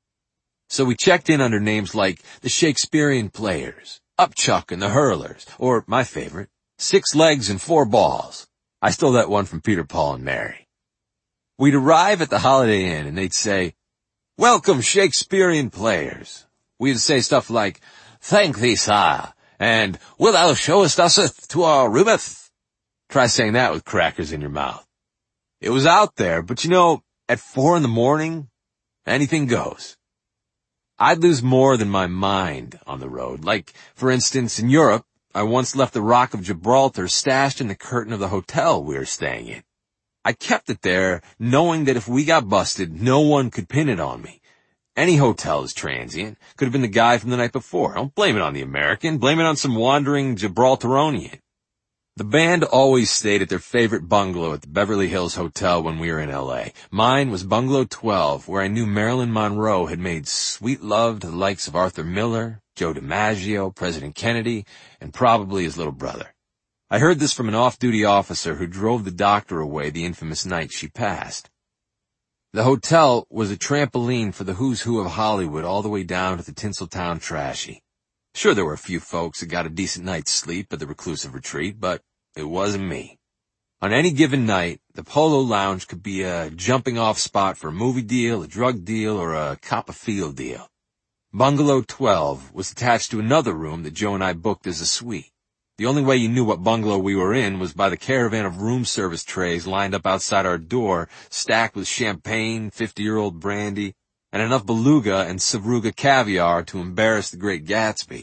So we checked in under names like the Shakespearean Players, Upchuck and the Hurlers, or, my favorite, Six Legs and Four Balls. I stole that one from Peter, Paul, and Mary. We'd arrive at the Holiday Inn and they'd say, "Welcome, Shakespearean Players." We'd say stuff like, "Thank thee, sire," and "Will thou showest us to our roometh?" Try saying that with crackers in your mouth. It was out there, but you know, at four in the morning, anything goes. I'd lose more than my mind on the road. Like, for instance, in Europe, I once left the Rock of Gibraltar stashed in the curtain of the hotel we were staying in. I kept it there, knowing that if we got busted, no one could pin it on me. Any hotel is transient. Could have been the guy from the night before. Don't blame it on the American. Blame it on some wandering Gibraltarian. The band always stayed at their favorite bungalow at the Beverly Hills Hotel when we were in L A. Mine was Bungalow twelve, where I knew Marilyn Monroe had made sweet love to the likes of Arthur Miller, Joe DiMaggio, President Kennedy, and probably his little brother. I heard this from an off-duty officer who drove the doctor away the infamous night she passed. The hotel was a trampoline for the who's who of Hollywood all the way down to the Tinseltown trashy. Sure, there were a few folks that got a decent night's sleep at the reclusive retreat, but it wasn't me. On any given night, the Polo Lounge could be a jumping-off spot for a movie deal, a drug deal, or a cop-a-field deal. Bungalow twelve was attached to another room that Joe and I booked as a suite. The only way you knew what bungalow we were in was by the caravan of room service trays lined up outside our door, stacked with champagne, fifty-year-old brandy, and enough beluga and Sevruga caviar to embarrass the great Gatsby.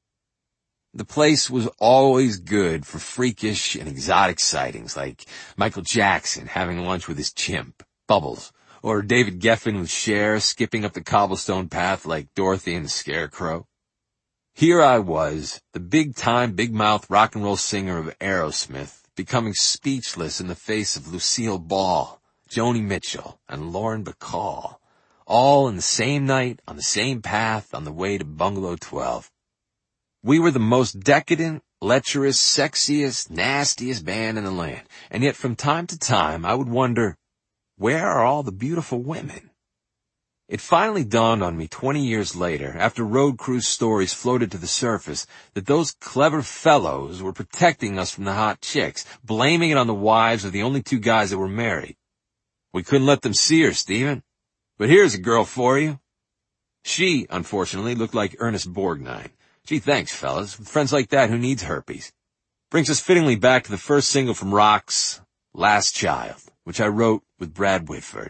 The place was always good for freakish and exotic sightings, like Michael Jackson having lunch with his chimp, Bubbles, or David Geffen with Cher skipping up the cobblestone path like Dorothy and the Scarecrow. Here I was, the big-time, big-mouth rock and roll singer of Aerosmith, becoming speechless in the face of Lucille Ball, Joni Mitchell, and Lauren Bacall, all in the same night, on the same path, on the way to Bungalow twelve. We were the most decadent, lecherous, sexiest, nastiest band in the land, and yet from time to time I would wonder, where are all the beautiful women? It finally dawned on me twenty years later, after road cruise stories floated to the surface, that those clever fellows were protecting us from the hot chicks, blaming it on the wives of the only two guys that were married. We couldn't let them see her, Stephen. But here's a girl for you. She, unfortunately, looked like Ernest Borgnine. Gee, thanks, fellas. With friends like that, who needs herpes? Brings us fittingly back to the first single from Rock's Last Child, which I wrote with Brad Whitford.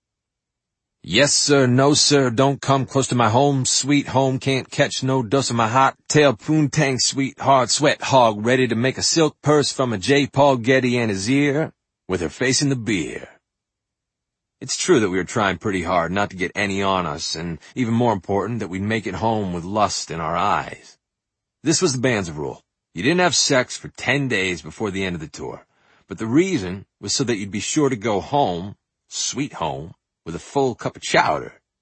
Yes, sir, no, sir, don't come close to my home, sweet home, can't catch no dust of my hot tail, poontang, sweetheart, sweat hog, ready to make a silk purse from a J. Paul Getty and his ear, with her face in the beer. It's true that we were trying pretty hard not to get any on us, and even more important, that we'd make it home with lust in our eyes. This was the band's rule. You didn't have sex for ten days before the end of the tour, but the reason was so that you'd be sure to go home, sweet home, with a full cup of chowder.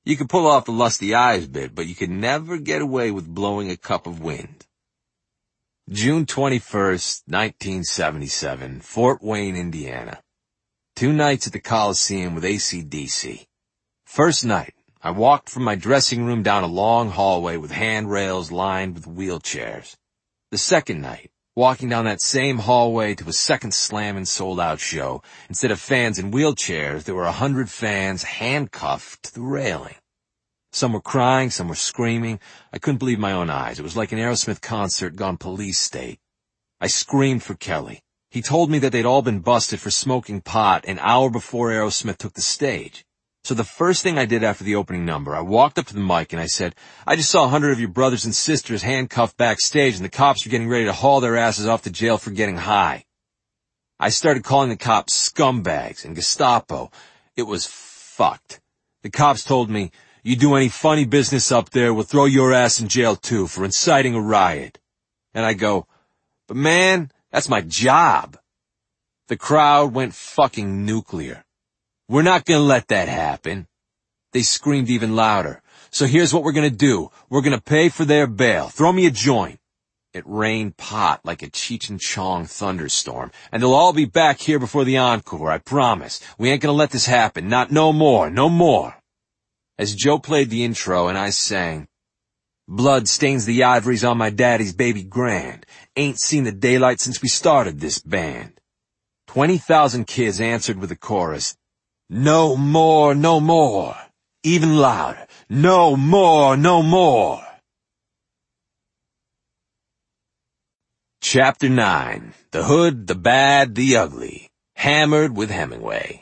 You could pull off the lusty eyes bit, but you could never get away with blowing a cup of wind. June twenty-first, nineteen seventy-seven, Fort Wayne, Indiana. Two nights at the Coliseum with A C D C. First night, I walked from my dressing room down a long hallway with handrails lined with wheelchairs. The second night, walking down that same hallway to a second slammin' sold-out show, instead of fans in wheelchairs, there were a hundred fans handcuffed to the railing. Some were crying, some were screaming. I couldn't believe my own eyes. It was like an Aerosmith concert gone police state. I screamed for Kelly. He told me that they'd all been busted for smoking pot an hour before Aerosmith took the stage. So the first thing I did after the opening number, I walked up to the mic and I said, I just saw a hundred of your brothers and sisters handcuffed backstage and the cops are getting ready to haul their asses off to jail for getting high. I started calling the cops scumbags and Gestapo. It was fucked. The cops told me, you do any funny business up there, we'll throw your ass in jail too for inciting a riot. And I go, but man, that's my job. The crowd went fucking nuclear. We're not gonna let that happen. They screamed even louder. So here's what we're gonna do. We're gonna pay for their bail. Throw me a joint. It rained pot like a Cheech and Chong thunderstorm, and they'll all be back here before the encore, I promise. We ain't gonna let this happen. Not no more, no more. As Joe played the intro and I sang, blood stains the ivories on my daddy's baby grand. Ain't seen the daylight since we started this band. Twenty thousand kids answered with a chorus, no more, no more. Even louder, no more, no more. Chapter nine. The Hood, the Bad, the Ugly. Hammered with Hemingway.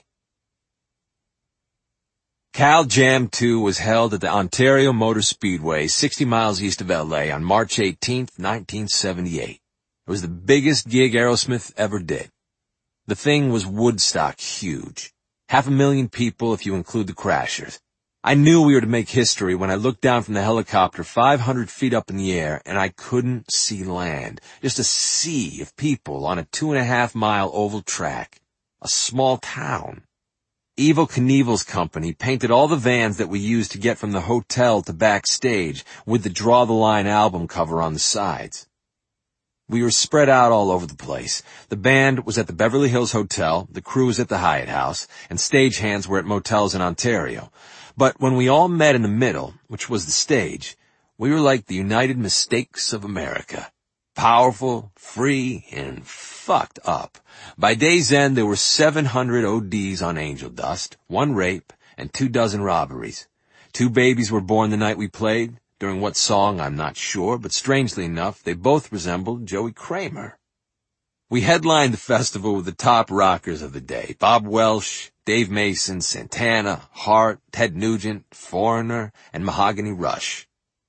Cal Jam two was held at the Ontario Motor Speedway, sixty miles east of L A on March eighteenth, nineteen seventy-eight. It was the biggest gig Aerosmith ever did. The thing was Woodstock huge. Half a million people if you include the crashers. I knew we were to make history when I looked down from the helicopter five hundred feet up in the air and I couldn't see land. Just a sea of people on a two and a half mile oval track. A small town. Evel Knievel's company painted all the vans that we used to get from the hotel to backstage with the Draw the Line album cover on the sides. We were spread out all over the place. The band was at the Beverly Hills Hotel, the crew was at the Hyatt House, and stagehands were at motels in Ontario. But when we all met in the middle, which was the stage, we were like the United Mistakes of America. Powerful, free, and fucked up. By day's end, there were seven hundred O Ds on angel dust, one rape, and two dozen robberies. Two babies were born the night we played. During what song, I'm not sure, but strangely enough, they both resembled Joey Kramer. We headlined the festival with the top rockers of the day, Bob Welsh, Dave Mason, Santana, Hart, Ted Nugent, Foreigner, and Mahogany Rush.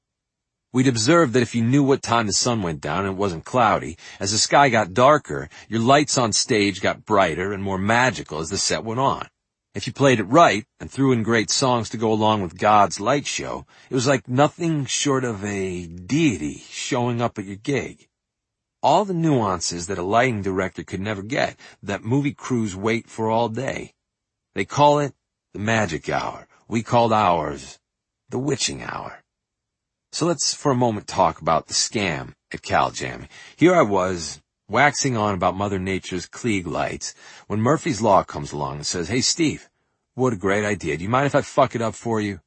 We'd observed that if you knew what time the sun went down and it wasn't cloudy, as the sky got darker, your lights on stage got brighter and more magical as the set went on. If you played it right and threw in great songs to go along with God's light show, it was like nothing short of a deity showing up at your gig. All the nuances that a lighting director could never get, that movie crews wait for all day. They call it the magic hour. We called ours the witching hour. So let's for a moment talk about the scam at Cal Jam. Here I was, waxing on about Mother Nature's Klieg lights, when Murphy's Law comes along and says, hey Steve, what a great idea. Do you mind if I fuck it up for you?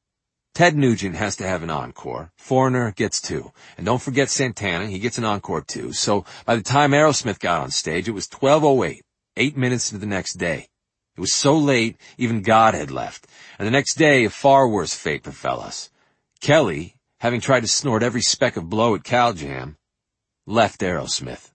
Ted Nugent has to have an encore. Foreigner gets two. And don't forget Santana, he gets an encore too. So by the time Aerosmith got on stage, it was twelve oh eight, eight minutes into the next day. It was so late, even God had left. And the next day, a far worse fate befell us. Kelly, having tried to snort every speck of blow at Cal Jam, left Aerosmith.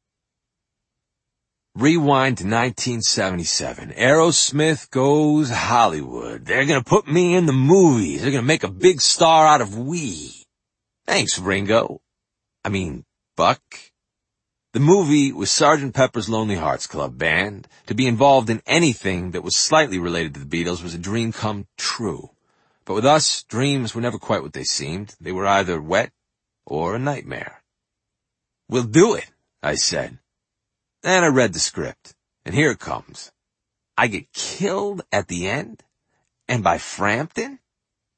Rewind to nineteen seventy-seven. Aerosmith goes Hollywood. They're gonna put me in the movies. They're gonna make a big star out of we. Thanks, Ringo. I mean, Buck. The movie was Sergeant Pepper's Lonely Hearts Club Band. To be involved in anything that was slightly related to the Beatles was a dream come true. But with us, dreams were never quite what they seemed. They were either wet or a nightmare. We'll do it, I said. Then I read the script, and here it comes. I get killed at the end? And by Frampton?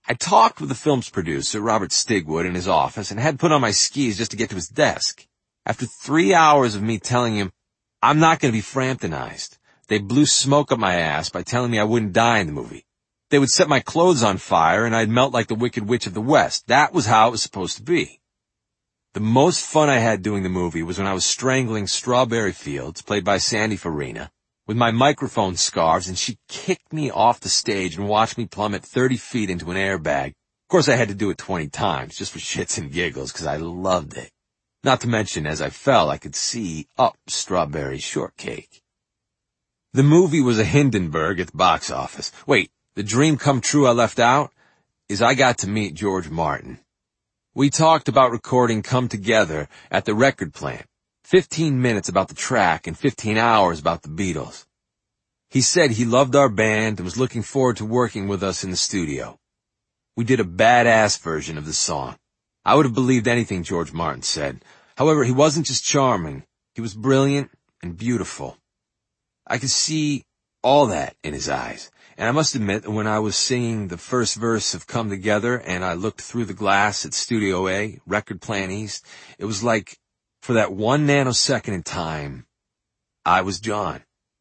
I talked with the film's producer, Robert Stigwood, in his office and had put on my skis just to get to his desk. After three hours of me telling him, I'm not going to be Framptonized, they blew smoke up my ass by telling me I wouldn't die in the movie. They would set my clothes on fire and I'd melt like the Wicked Witch of the West. That was how it was supposed to be. The most fun I had doing the movie was when I was strangling Strawberry Fields, played by Sandy Farina, with my microphone scarves, and she kicked me off the stage and watched me plummet thirty feet into an airbag. Of course, I had to do it twenty times, just for shits and giggles, because I loved it. Not to mention, as I fell, I could see up Strawberry Shortcake. The movie was a Hindenburg at the box office. Wait, the dream come true I left out is I got to meet George Martin. We talked about recording Come Together at the record plant. Fifteen minutes about the track and fifteen hours about the Beatles. He said he loved our band and was looking forward to working with us in the studio. We did a badass version of the song. I would have believed anything George Martin said. However, he wasn't just charming. He was brilliant and beautiful. I could see all that in his eyes. And I must admit that when I was singing the first verse of Come Together and I looked through the glass at Studio A, Record Plant East, it was like, for that one nanosecond in time, I was John.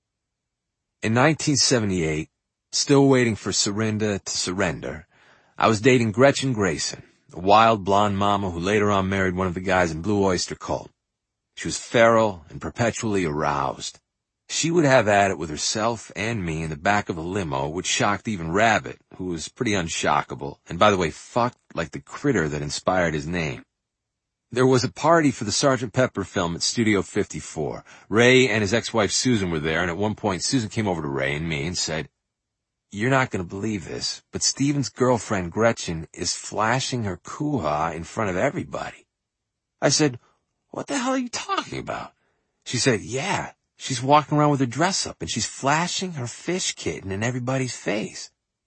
In nineteen seventy-eight, still waiting for Serinda to surrender, I was dating Gretchen Grayson, a wild blonde mama who later on married one of the guys in Blue Oyster Cult. She was feral and perpetually aroused. She would have at it with herself and me in the back of a limo, which shocked even Rabbit, who was pretty unshockable, and by the way, fucked like the critter that inspired his name. There was a party for the Sergeant Pepper film at Studio fifty-four. Ray and his ex-wife Susan were there, and at one point Susan came over to Ray and me and said, "You're not going to believe this, but Steven's girlfriend Gretchen is flashing her hoo-ha in front of everybody." I said, "What the hell are you talking about?" She said, "Yeah. She's walking around with her dress up, and she's flashing her fish kitten in everybody's face."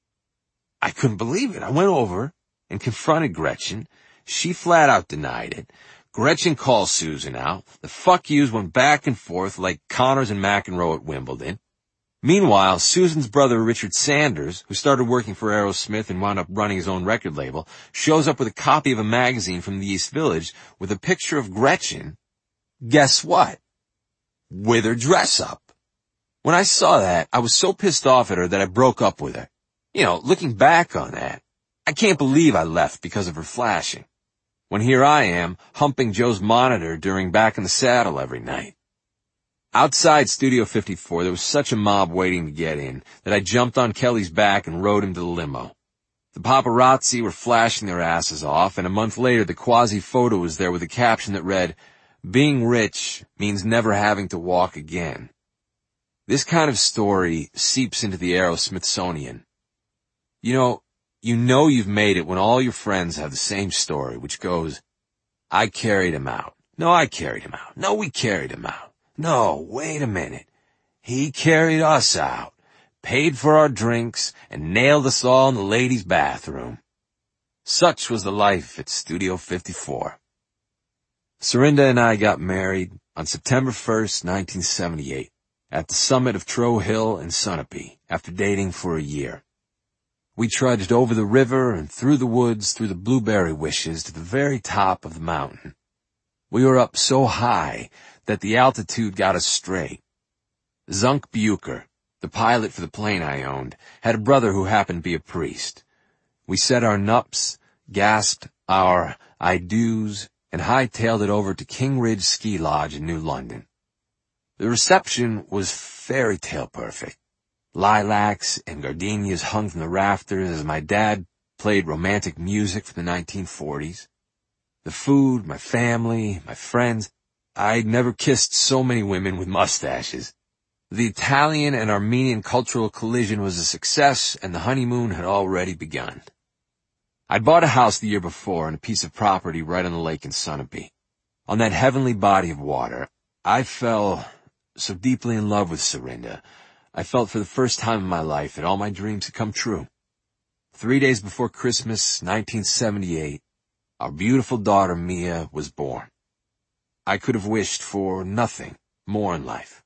I couldn't believe it. I went over and confronted Gretchen. She flat out denied it. Gretchen called Susan out. The fuck yous went back and forth like Connors and McEnroe at Wimbledon. Meanwhile, Susan's brother Richard Sanders, who started working for Aerosmith and wound up running his own record label, shows up with a copy of a magazine from the East Village with a picture of Gretchen. Guess what? With her dress up. When I saw that, I was so pissed off at her that I broke up with her. You know, looking back on that, I can't believe I left because of her flashing. When here I am, humping Joe's monitor during Back in the Saddle every night. Outside Studio fifty-four, there was such a mob waiting to get in that I jumped on Kelly's back and rode him to the limo. The paparazzi were flashing their asses off, and a month later the quasi-photo was there with a caption that read, "Being rich means never having to walk again." This kind of story seeps into the Aerosmithsonian. You know, you know you've made it when all your friends have the same story, which goes, "I carried him out. No, I carried him out. No, we carried him out. No, wait a minute. He carried us out, paid for our drinks, and nailed us all in the ladies' bathroom." Such was the life at Studio fifty-four. Serinda and I got married on September first, nineteen seventy-eight, at the summit of Trow Hill in Sunapee, after dating for a year. We trudged over the river and through the woods, through the blueberry wishes, to the very top of the mountain. We were up so high that the altitude got us straight. Zunk Bucher, the pilot for the plane I owned, had a brother who happened to be a priest. We said our nups, gasped our I do's, and hightailed it over to King Ridge Ski Lodge in New London. The reception was fairy tale perfect. Lilacs and gardenias hung from the rafters as my dad played romantic music from the nineteen forties. The food, my family, my friends, I'd never kissed so many women with mustaches. The Italian and Armenian cultural collision was a success, and the honeymoon had already begun. I'd bought a house the year before and a piece of property right on the lake in Sunapee. On that heavenly body of water, I fell so deeply in love with Serinda. I felt for the first time in my life that all my dreams had come true. Three days before Christmas, nineteen seventy-eight, our beautiful daughter Mia was born. I could have wished for nothing more in life.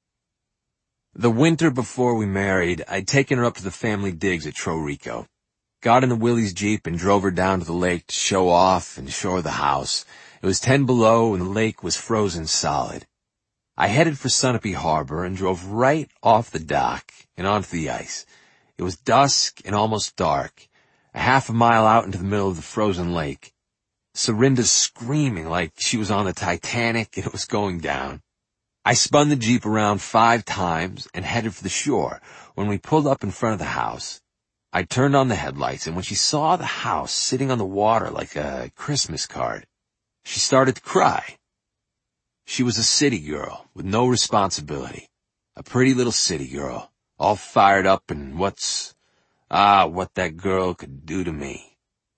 The winter before we married, I'd taken her up to the family digs at Trow Rico. got in the Willie's Jeep and drove her down to the lake to show off and show her the house. It was ten below and the lake was frozen solid. I headed for Sunapee Harbor and drove right off the dock and onto the ice. It was dusk and almost dark, a half a mile out into the middle of the frozen lake. Serinda screaming like she was on the Titanic and it was going down. I spun the Jeep around five times and headed for the shore. When we pulled up in front of the house, I turned on the headlights, and when she saw the house sitting on the water like a Christmas card, she started to cry. She was a city girl with no responsibility, a pretty little city girl, all fired up and what's, ah, what that girl could do to me.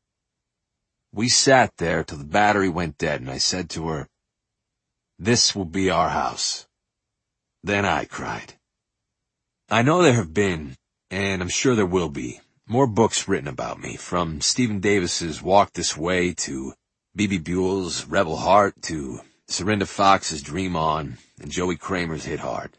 We sat there till the battery went dead, and I said to her, "This will be our house." Then I cried. I know there have been, and I'm sure there will be, more books written about me, from Stephen Davis's Walk This Way to B B Buell's Rebel Heart to Serinda Fox's Dream On and Joey Kramer's Hit Hard.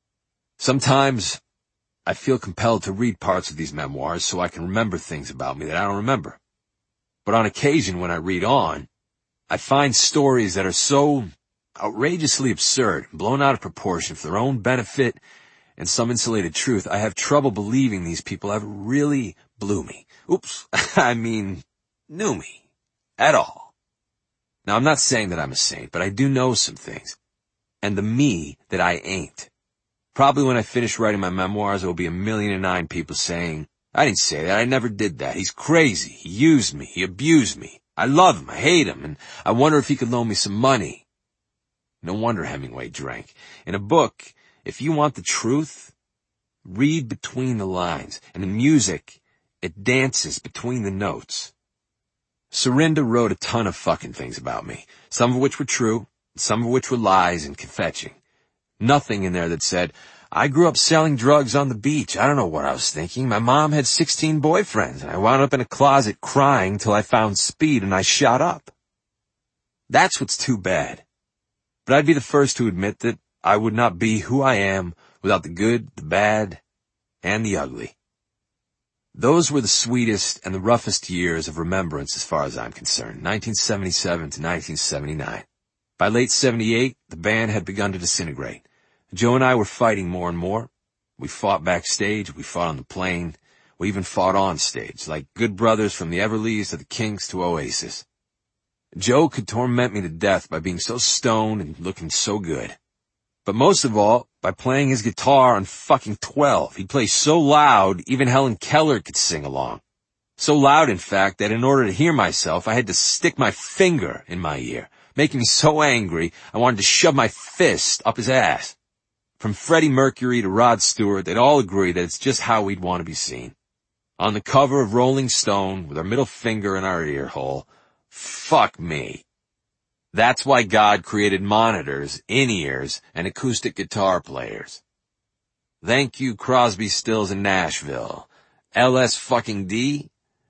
Sometimes I feel compelled to read parts of these memoirs so I can remember things about me that I don't remember. But on occasion when I read on, I find stories that are so outrageously absurd, blown out of proportion for their own benefit and some insulated truth, I have trouble believing these people ever really blew me. Oops, I mean, knew me. At all. Now, I'm not saying that I'm a saint, but I do know some things. And the me that I ain't. Probably when I finish writing my memoirs, there will be a million and nine people saying, "I didn't say that, I never did that. He's crazy. He used me. He abused me. I love him. I hate him. And I wonder if he could loan me some money." No wonder Hemingway drank. In a book, if you want the truth, read between the lines. And in music, it dances between the notes. Serinda wrote a ton of fucking things about me, some of which were true, some of which were lies and confetching. Nothing in there that said, "I grew up selling drugs on the beach. I don't know what I was thinking. My mom had sixteen boyfriends, and I wound up in a closet crying till I found speed and I shot up." That's what's too bad. But I'd be the first to admit that I would not be who I am without the good, the bad, and the ugly. Those were the sweetest and the roughest years of remembrance as far as I'm concerned, nineteen seventy-seven to nineteen seventy-nine. By late seventy-eight, the band had begun to disintegrate. Joe and I were fighting more and more. We fought backstage, we fought on the plane, we even fought on stage, like good brothers from the Everlys to the Kinks to Oasis. Joe could torment me to death by being so stoned and looking so good. But most of all, by playing his guitar on fucking twelve. He'd play so loud, even Helen Keller could sing along. So loud, in fact, that in order to hear myself, I had to stick my finger in my ear, making me so angry, I wanted to shove my fist up his ass. From Freddie Mercury to Rod Stewart, they'd all agree that it's just how we'd want to be seen. On the cover of Rolling Stone, with our middle finger in our ear hole. Fuck me. That's why God created monitors, in-ears, and acoustic guitar players. Thank you, Crosby, Stills, and Nashville. L S fucking D?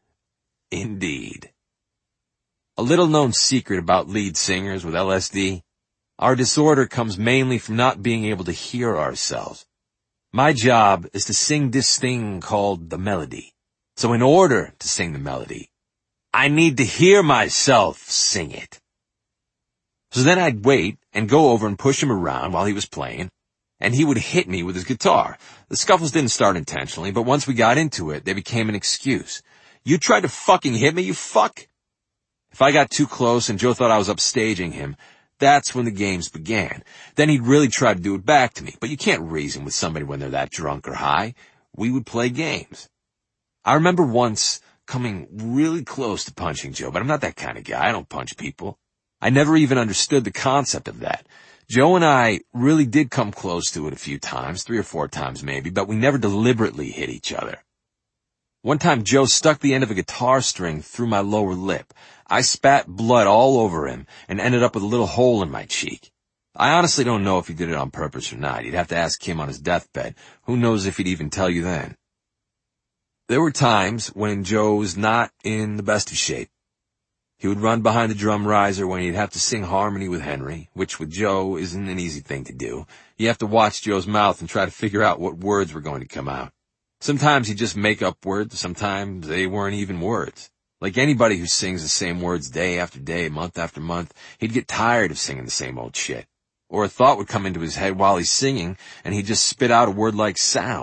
Indeed. A little-known secret about lead singers with L S D. Our disorder comes mainly from not being able to hear ourselves. My job is to sing this thing called the melody. So in order to sing the melody, I need to hear myself sing it. So then I'd wait and go over and push him around while he was playing, and he would hit me with his guitar. The scuffles didn't start intentionally, but once we got into it, they became an excuse. "You tried to fucking hit me, you fuck?" If I got too close and Joe thought I was upstaging him, that's when the games began. Then he'd really try to do it back to me, but you can't reason with somebody when they're that drunk or high. We would play games. I remember once coming really close to punching Joe, but I'm not that kind of guy. I don't punch people. I never even understood the concept of that. Joe and I really did come close to it a few times, three or four times maybe, but we never deliberately hit each other. One time Joe stuck the end of a guitar string through my lower lip. I spat blood all over him and ended up with a little hole in my cheek. I honestly don't know if he did it on purpose or not. You'd have to ask him on his deathbed. Who knows if he'd even tell you then. There were times when Joe was not in the best of shape. He would run behind the drum riser when he'd have to sing harmony with Henry, which with Joe isn't an easy thing to do. You have to watch Joe's mouth and try to figure out what words were going to come out. Sometimes he'd just make up words, sometimes they weren't even words. Like anybody who sings the same words day after day, month after month, he'd get tired of singing the same old shit. Or a thought would come into his head while he's singing, and he'd just spit out a word like sound.